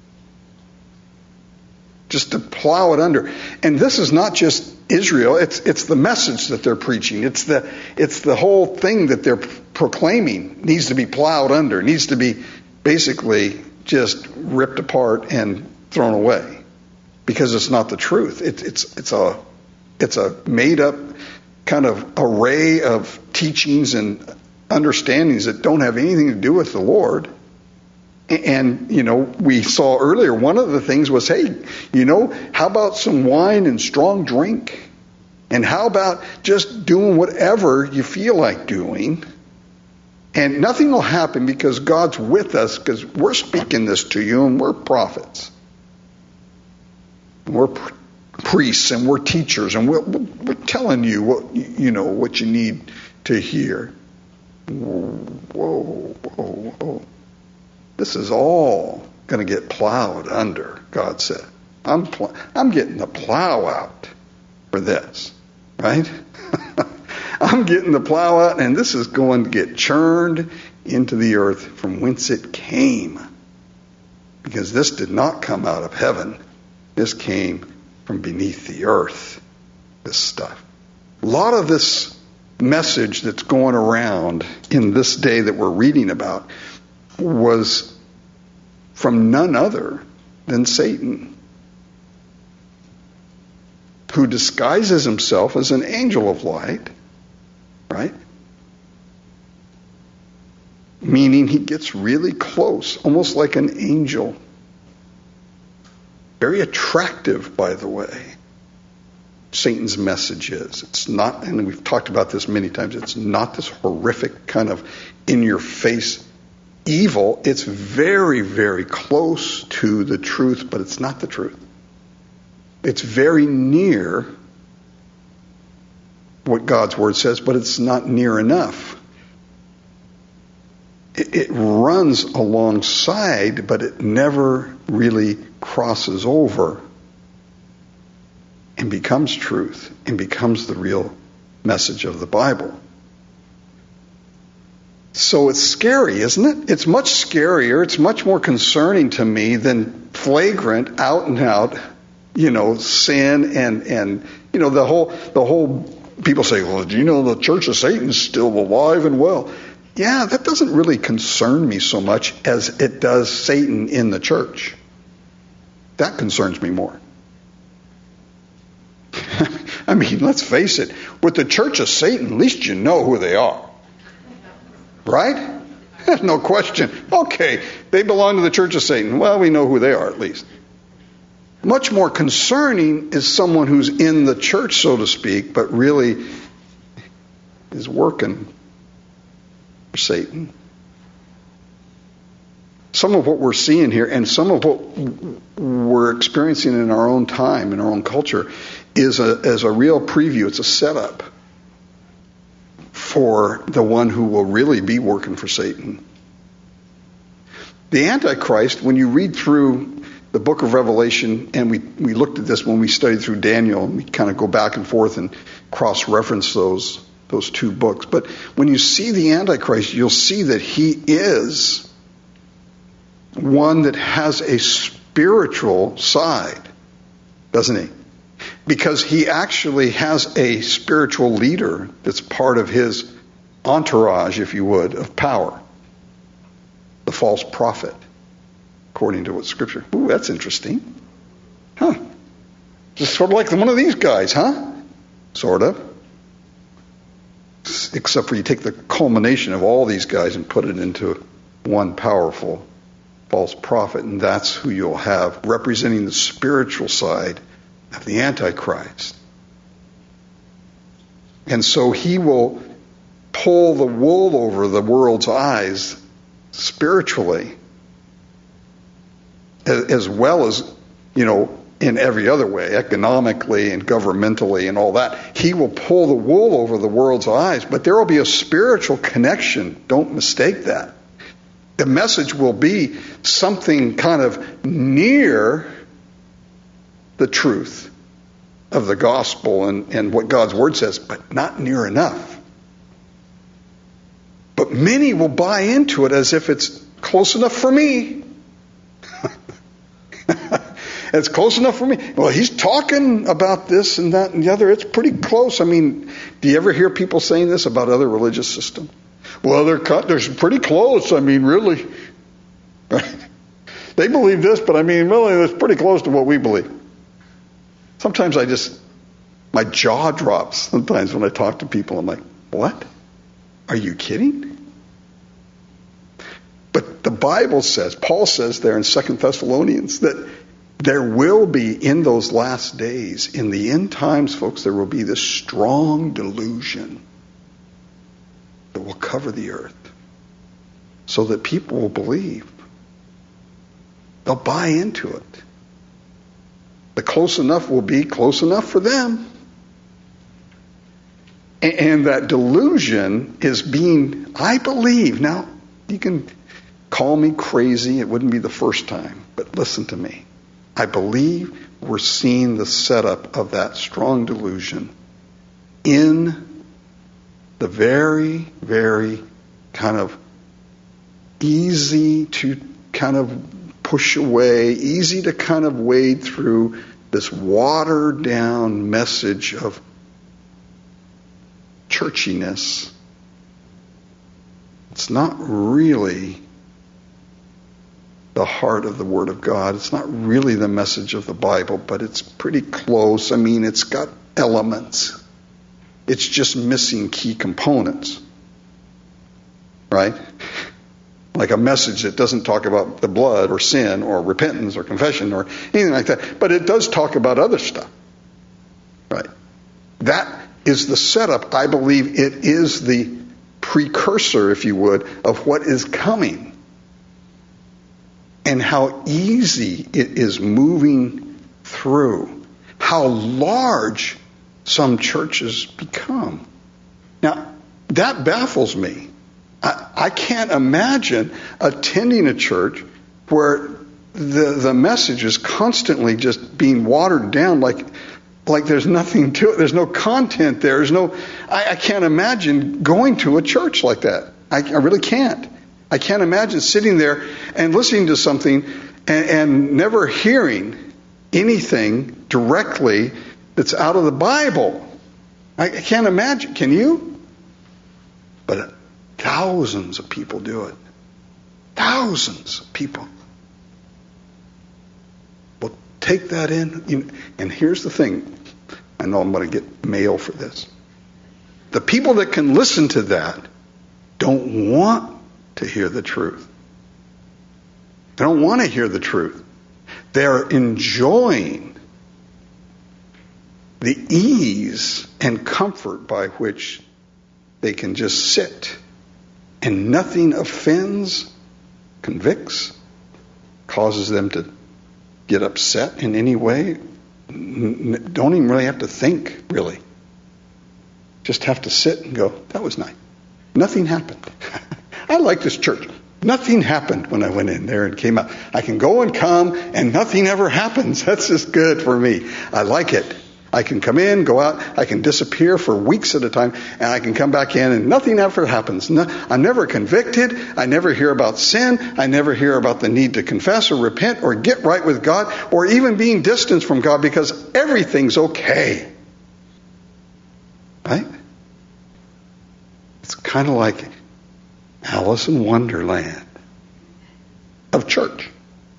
[SPEAKER 1] Just to plow it under. And this is not just Israel, it's the message that they're preaching. It's the whole thing that they're proclaiming needs to be plowed under, needs to be basically just ripped apart and thrown away. Because it's not the truth. It's a made up kind of array of teachings and understandings that don't have anything to do with the Lord. And, we saw earlier, one of the things was, hey, how about some wine and strong drink? And how about just doing whatever you feel like doing? And nothing will happen because God's with us, because we're speaking this to you and we're prophets. We're priests and we're teachers and we're telling you what you need to hear. Whoa. This is all going to get plowed under, God said. I'm getting the plow out for this, right? I'm getting the plow out, and this is going to get churned into the earth from whence it came. Because this did not come out of heaven. This came from beneath the earth, this stuff. A lot of this message that's going around in this day that we're reading about was from none other than Satan, who disguises himself as an angel of light, right? Meaning he gets really close, almost like an angel. Very attractive, by the way. Satan's message is. It's not, and we've talked about this many times, it's not this horrific kind of in-your-face evil. It's very, very close to the truth, but it's not the truth. It's very near what God's Word says, but it's not near enough. It runs alongside, but it never really crosses over and becomes truth and becomes the real message of the Bible. So it's scary, isn't it? It's much scarier. It's much more concerning to me than flagrant, out and out, sin and the whole. People say, well, do you know the Church of Satan's still alive and well? Yeah, that doesn't really concern me so much as it does Satan in the church. That concerns me more. I mean, let's face it. With the Church of Satan, at least you know who they are. Right? No question. Okay, they belong to the Church of Satan. Well, we know who they are at least. Much more concerning is someone who's in the church, so to speak, but really is working for Satan. Some of what we're seeing here and some of what we're experiencing in our own time, in our own culture, is a real preview. It's a setup for the one who will really be working for Satan. The Antichrist, when you read through the book of Revelation, and we looked at this when we studied through Daniel, and we kind of go back and forth and cross-reference those two books. But when you see the Antichrist, you'll see that he is one that has a spiritual side, doesn't he? Because he actually has a spiritual leader that's part of his entourage, if you would, of power. The false prophet, according to what Scripture. Ooh, that's interesting. Huh. Just sort of like one of these guys, huh? Sort of. Except for you take the culmination of all these guys and put it into one powerful false prophet, and that's who you'll have representing the spiritual side of the Antichrist. And so he will pull the wool over the world's eyes spiritually, as well as, in every other way, economically and governmentally and all that. He will pull the wool over the world's eyes, but there will be a spiritual connection. Don't mistake that. The message will be something kind of near the truth of the gospel and what God's word says, but not near enough. But many will buy into it as if it's close enough for me. It's close enough for me. Well, he's talking about this and that and the other. It's pretty close. I mean, do you ever hear people saying this about other religious systems? Well, they're pretty close. I mean, really. Right? They believe this, but I mean, really, it's pretty close to what we believe. Sometimes my jaw drops sometimes when I talk to people. I'm like, what? Are you kidding? But the Bible says, Paul says there in 2 Thessalonians, that there will be in those last days, in the end times, folks, there will be this strong delusion that will cover the earth so that people will believe. They'll buy into it. The close enough will be close enough for them. And that delusion is being, I believe, now you can call me crazy, it wouldn't be the first time, but listen to me. I believe we're seeing the setup of that strong delusion in the very, very kind of easy to kind of push away, easy to kind of wade through this watered down message of churchiness. It's not really the heart of the Word of God. It's not really the message of the Bible, but it's pretty close. I mean, it's got elements. It's just missing key components. Right? Like a message that doesn't talk about the blood or sin or repentance or confession or anything like that. But it does talk about other stuff. Right? That is the setup. I believe it is the precursor, if you would, of what is coming. And how easy it is moving through. How large some churches become. Now, that baffles me. I can't imagine attending a church where the message is constantly just being watered down like there's nothing to it. There's no content there. I can't imagine going to a church like that. I really can't. I can't imagine sitting there and listening to something and never hearing anything directly that's out of the Bible. I can't imagine. Can you? But thousands of people do it. Thousands of people. Well, take that in. And here's the thing. I know I'm going to get mail for this. The people that can listen to that don't want to hear the truth. They don't want to hear the truth. They're enjoying the ease and comfort by which they can just sit and nothing offends, convicts, causes them to get upset in any way. Don't even really have to think, really. Just have to sit and go, that was nice. Nothing happened. I like this church. Nothing happened when I went in there and came out. I can go and come and nothing ever happens. That's just good for me. I like it. I can come in, go out, I can disappear for weeks at a time, and I can come back in and nothing ever happens. I'm never convicted. I never hear about sin. I never hear about the need to confess or repent or get right with God or even being distanced from God because everything's okay. Right? It's kind of like Alice in Wonderland of church.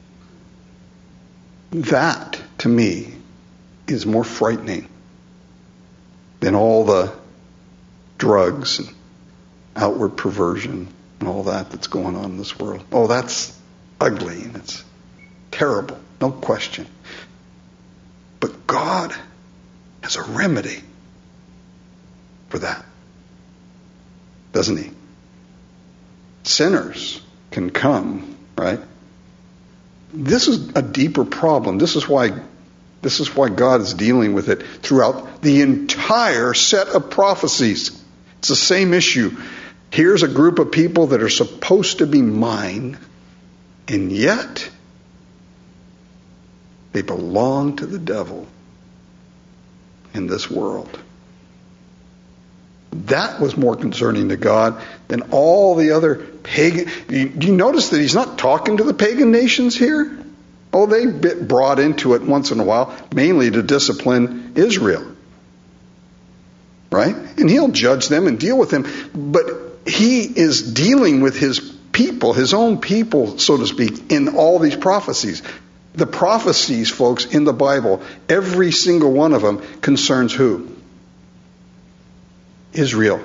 [SPEAKER 1] That, to me, is more frightening than all the drugs and outward perversion and all that's going on in this world. Oh, that's ugly and it's terrible, no question. But God has a remedy for that, doesn't he? Sinners can come, right? This is a deeper problem. This is why God is dealing with it throughout the entire set of prophecies. It's the same issue. Here's a group of people that are supposed to be mine, and yet they belong to the devil in this world. That was more concerning to God than all the other pagan. Do you notice that he's not talking to the pagan nations here? Oh, they get brought into it once in a while, mainly to discipline Israel. Right? And he'll judge them and deal with them. But he is dealing with his people, his own people, so to speak, in all these prophecies. The prophecies, folks, in the Bible, every single one of them concerns who? Israel.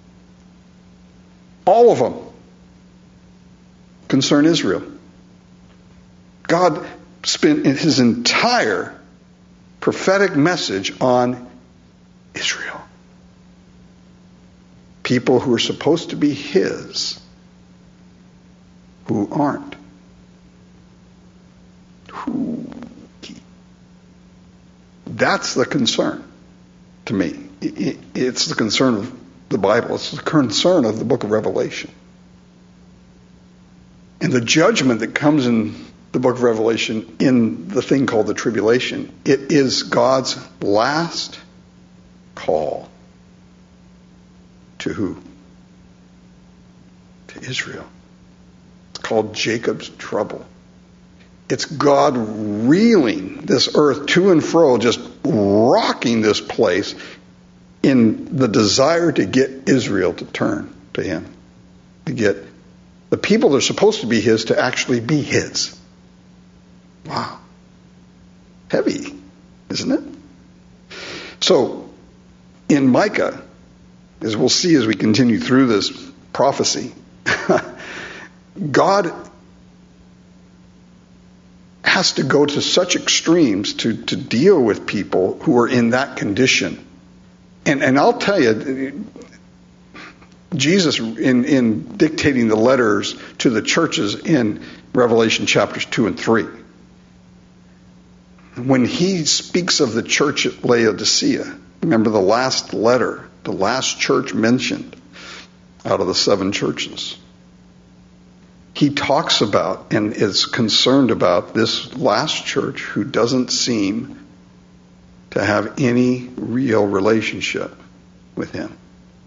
[SPEAKER 1] All of them concern Israel. God spent his entire prophetic message on Israel. People who are supposed to be his, who aren't. That's the concern to me. It's the concern of the Bible. It's the concern of the book of Revelation. And the judgment that comes in the book of Revelation in the thing called the tribulation, it is God's last call to who? To Israel. It's called Jacob's trouble. It's God reeling this earth to and fro, just rocking this place in the desire to get Israel to turn to him. To get the people that are supposed to be his to actually be his. Wow. Heavy, isn't it? So, in Micah, as we'll see as we continue through this prophecy, God has to go to such extremes to deal with people who are in that condition. And I'll tell you, Jesus, in dictating the letters to the churches in Revelation chapters 2 and 3, when he speaks of the church at Laodicea, remember the last letter, the last church mentioned out of the 7 churches, he talks about and is concerned about this last church who doesn't seem to have any real relationship with him.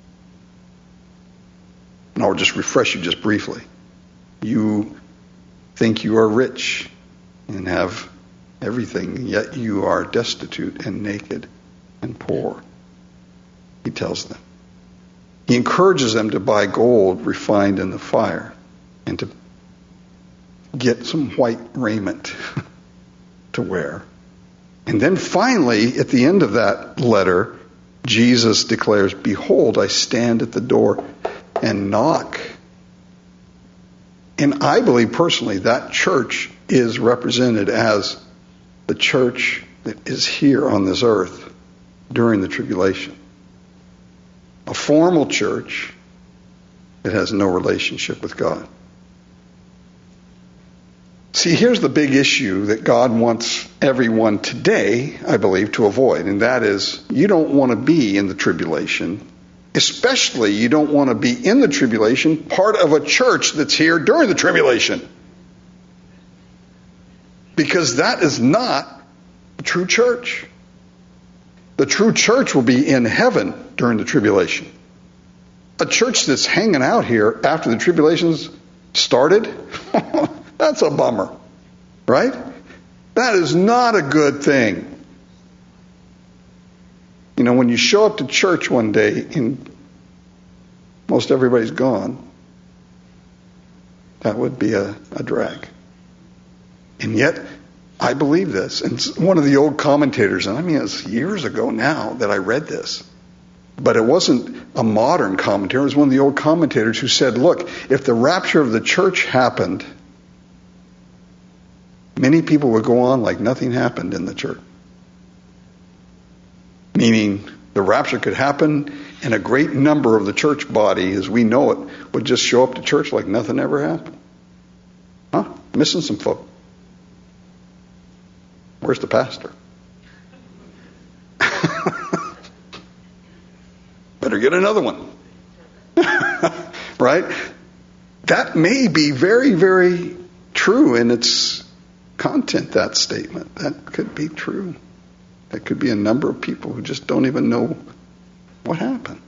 [SPEAKER 1] And I'll just refresh you just briefly. You think you are rich and have everything, yet you are destitute and naked and poor, he tells them. He encourages them to buy gold refined in the fire and to get some white raiment to wear. And then finally, at the end of that letter, Jesus declares, "Behold, I stand at the door and knock." And I believe personally that church is represented as the church that is here on this earth during the tribulation. A formal church that has no relationship with God. See, here's the big issue that God wants everyone today, I believe, to avoid, and that is you don't want to be in the tribulation Especially, you don't want to be in the tribulation, part of a church that's here during the tribulation. Because that is not the true church. The true church will be in heaven during the tribulation. A church that's hanging out here after the tribulation's started, that's a bummer, right? That is not a good thing. You know, when you show up to church one day and most everybody's gone, that would be a drag. And yet, I believe this. And one of the old commentators, and I mean it's years ago now that I read this, but it wasn't a modern commentator. It was one of the old commentators who said, look, if the rapture of the church happened, many people would go on like nothing happened in the church. Meaning the rapture could happen and a great number of the church body as we know it would just show up to church like nothing ever happened. Huh? Missing some folk. Where's the pastor? Better get another one. Right? That may be very, very true in its content, that statement. That could be true. That could be a number of people who just don't even know what happened.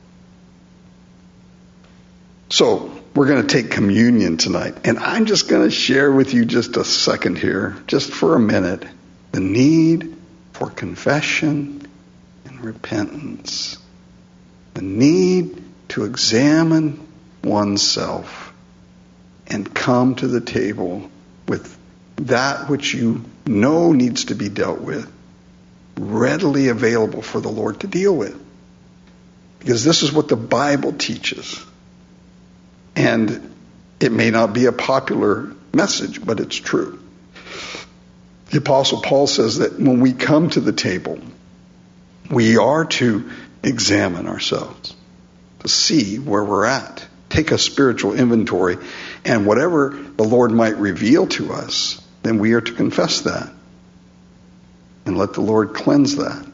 [SPEAKER 1] So, we're going to take communion tonight. And I'm just going to share with you just a second here, just for a minute, the need for confession and repentance. The need to examine oneself and come to the table with that which you know needs to be dealt with, readily available for the Lord to deal with. Because this is what the Bible teaches. And it may not be a popular message, but it's true. The Apostle Paul says that when we come to the table, we are to examine ourselves, to see where we're at, take a spiritual inventory, and whatever the Lord might reveal to us, then we are to confess that and let the Lord cleanse that.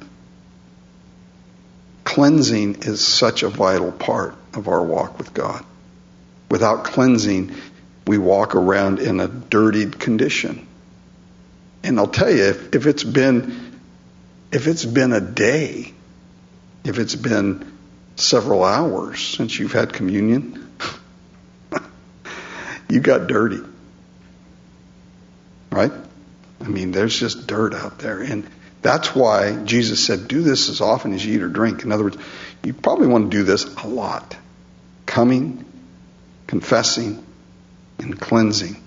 [SPEAKER 1] Cleansing is such a vital part of our walk with God. Without cleansing, we walk around in a dirtied condition. And I'll tell you, if it's been a day, if it's been several hours since you've had communion, you got dirty. Right? I mean, there's just dirt out there. And that's why Jesus said, do this as often as you eat or drink. In other words, you probably want to do this a lot. Coming, confessing, and cleansing.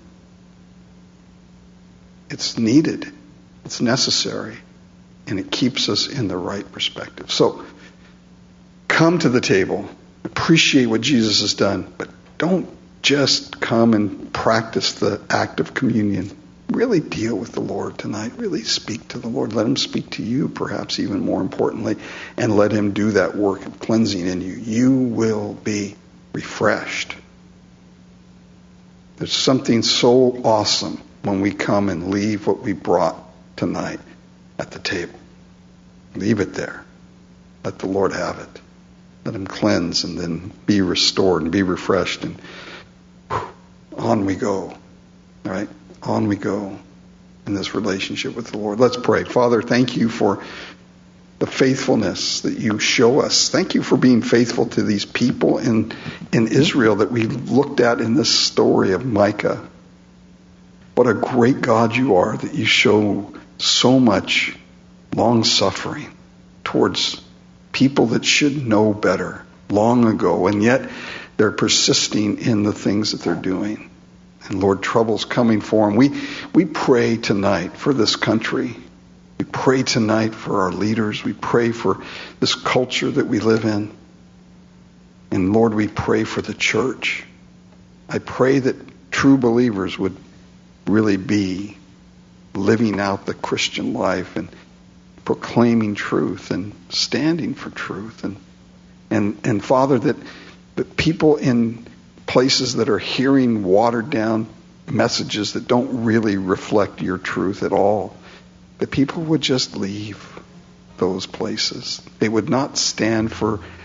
[SPEAKER 1] It's needed. It's necessary. And it keeps us in the right perspective. So, come to the table. Appreciate what Jesus has done. But don't just come and practice the act of communion. Really deal with the Lord tonight. Really speak to the Lord. Let Him speak to you, perhaps even more importantly. And let Him do that work of cleansing in you. You will be refreshed. There's something so awesome when we come and leave what we brought tonight at the table. Leave it there. Let the Lord have it. Let Him cleanse and then be restored and be refreshed. And on we go. All right? On we go in this relationship with the Lord. Let's pray. Father, thank you for the faithfulness that you show us. Thank you for being faithful to these people in Israel that we looked at in this story of Micah. What a great God you are that you show so much long-suffering towards people that should know better long ago, and yet they're persisting in the things that they're doing. And Lord, trouble's coming for them. We pray tonight for this country. We pray tonight for our leaders. We pray for this culture that we live in. And Lord, we pray for the church. I pray that true believers would really be living out the Christian life and proclaiming truth and standing for truth. And Father, that people in places that are hearing watered down messages that don't really reflect your truth at all, that people would just leave those places. They would not stand for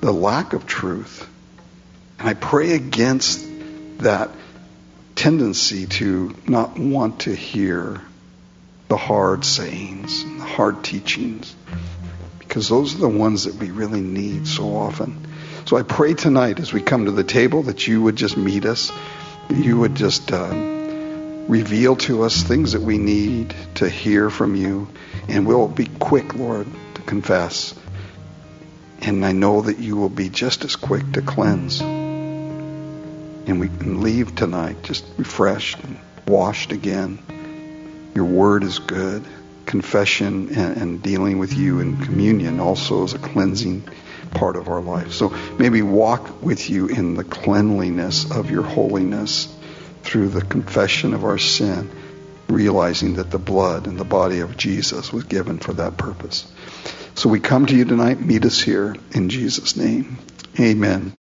[SPEAKER 1] the lack of truth. And I pray against that tendency to not want to hear the hard sayings and the hard teachings, because those are the ones that we really need so often. So I pray tonight as we come to the table that you would just meet us. You would just reveal to us things that we need to hear from you. And we'll be quick, Lord, to confess. And I know that you will be just as quick to cleanse. And we can leave tonight just refreshed and washed again. Your word is good. Confession and dealing with you in communion also is a cleansing part of our life. So maybe walk with you in the cleanliness of your holiness through the confession of our sin, realizing that the blood and the body of Jesus was given for that purpose. So we come to you tonight. Meet us here in Jesus' name. Amen.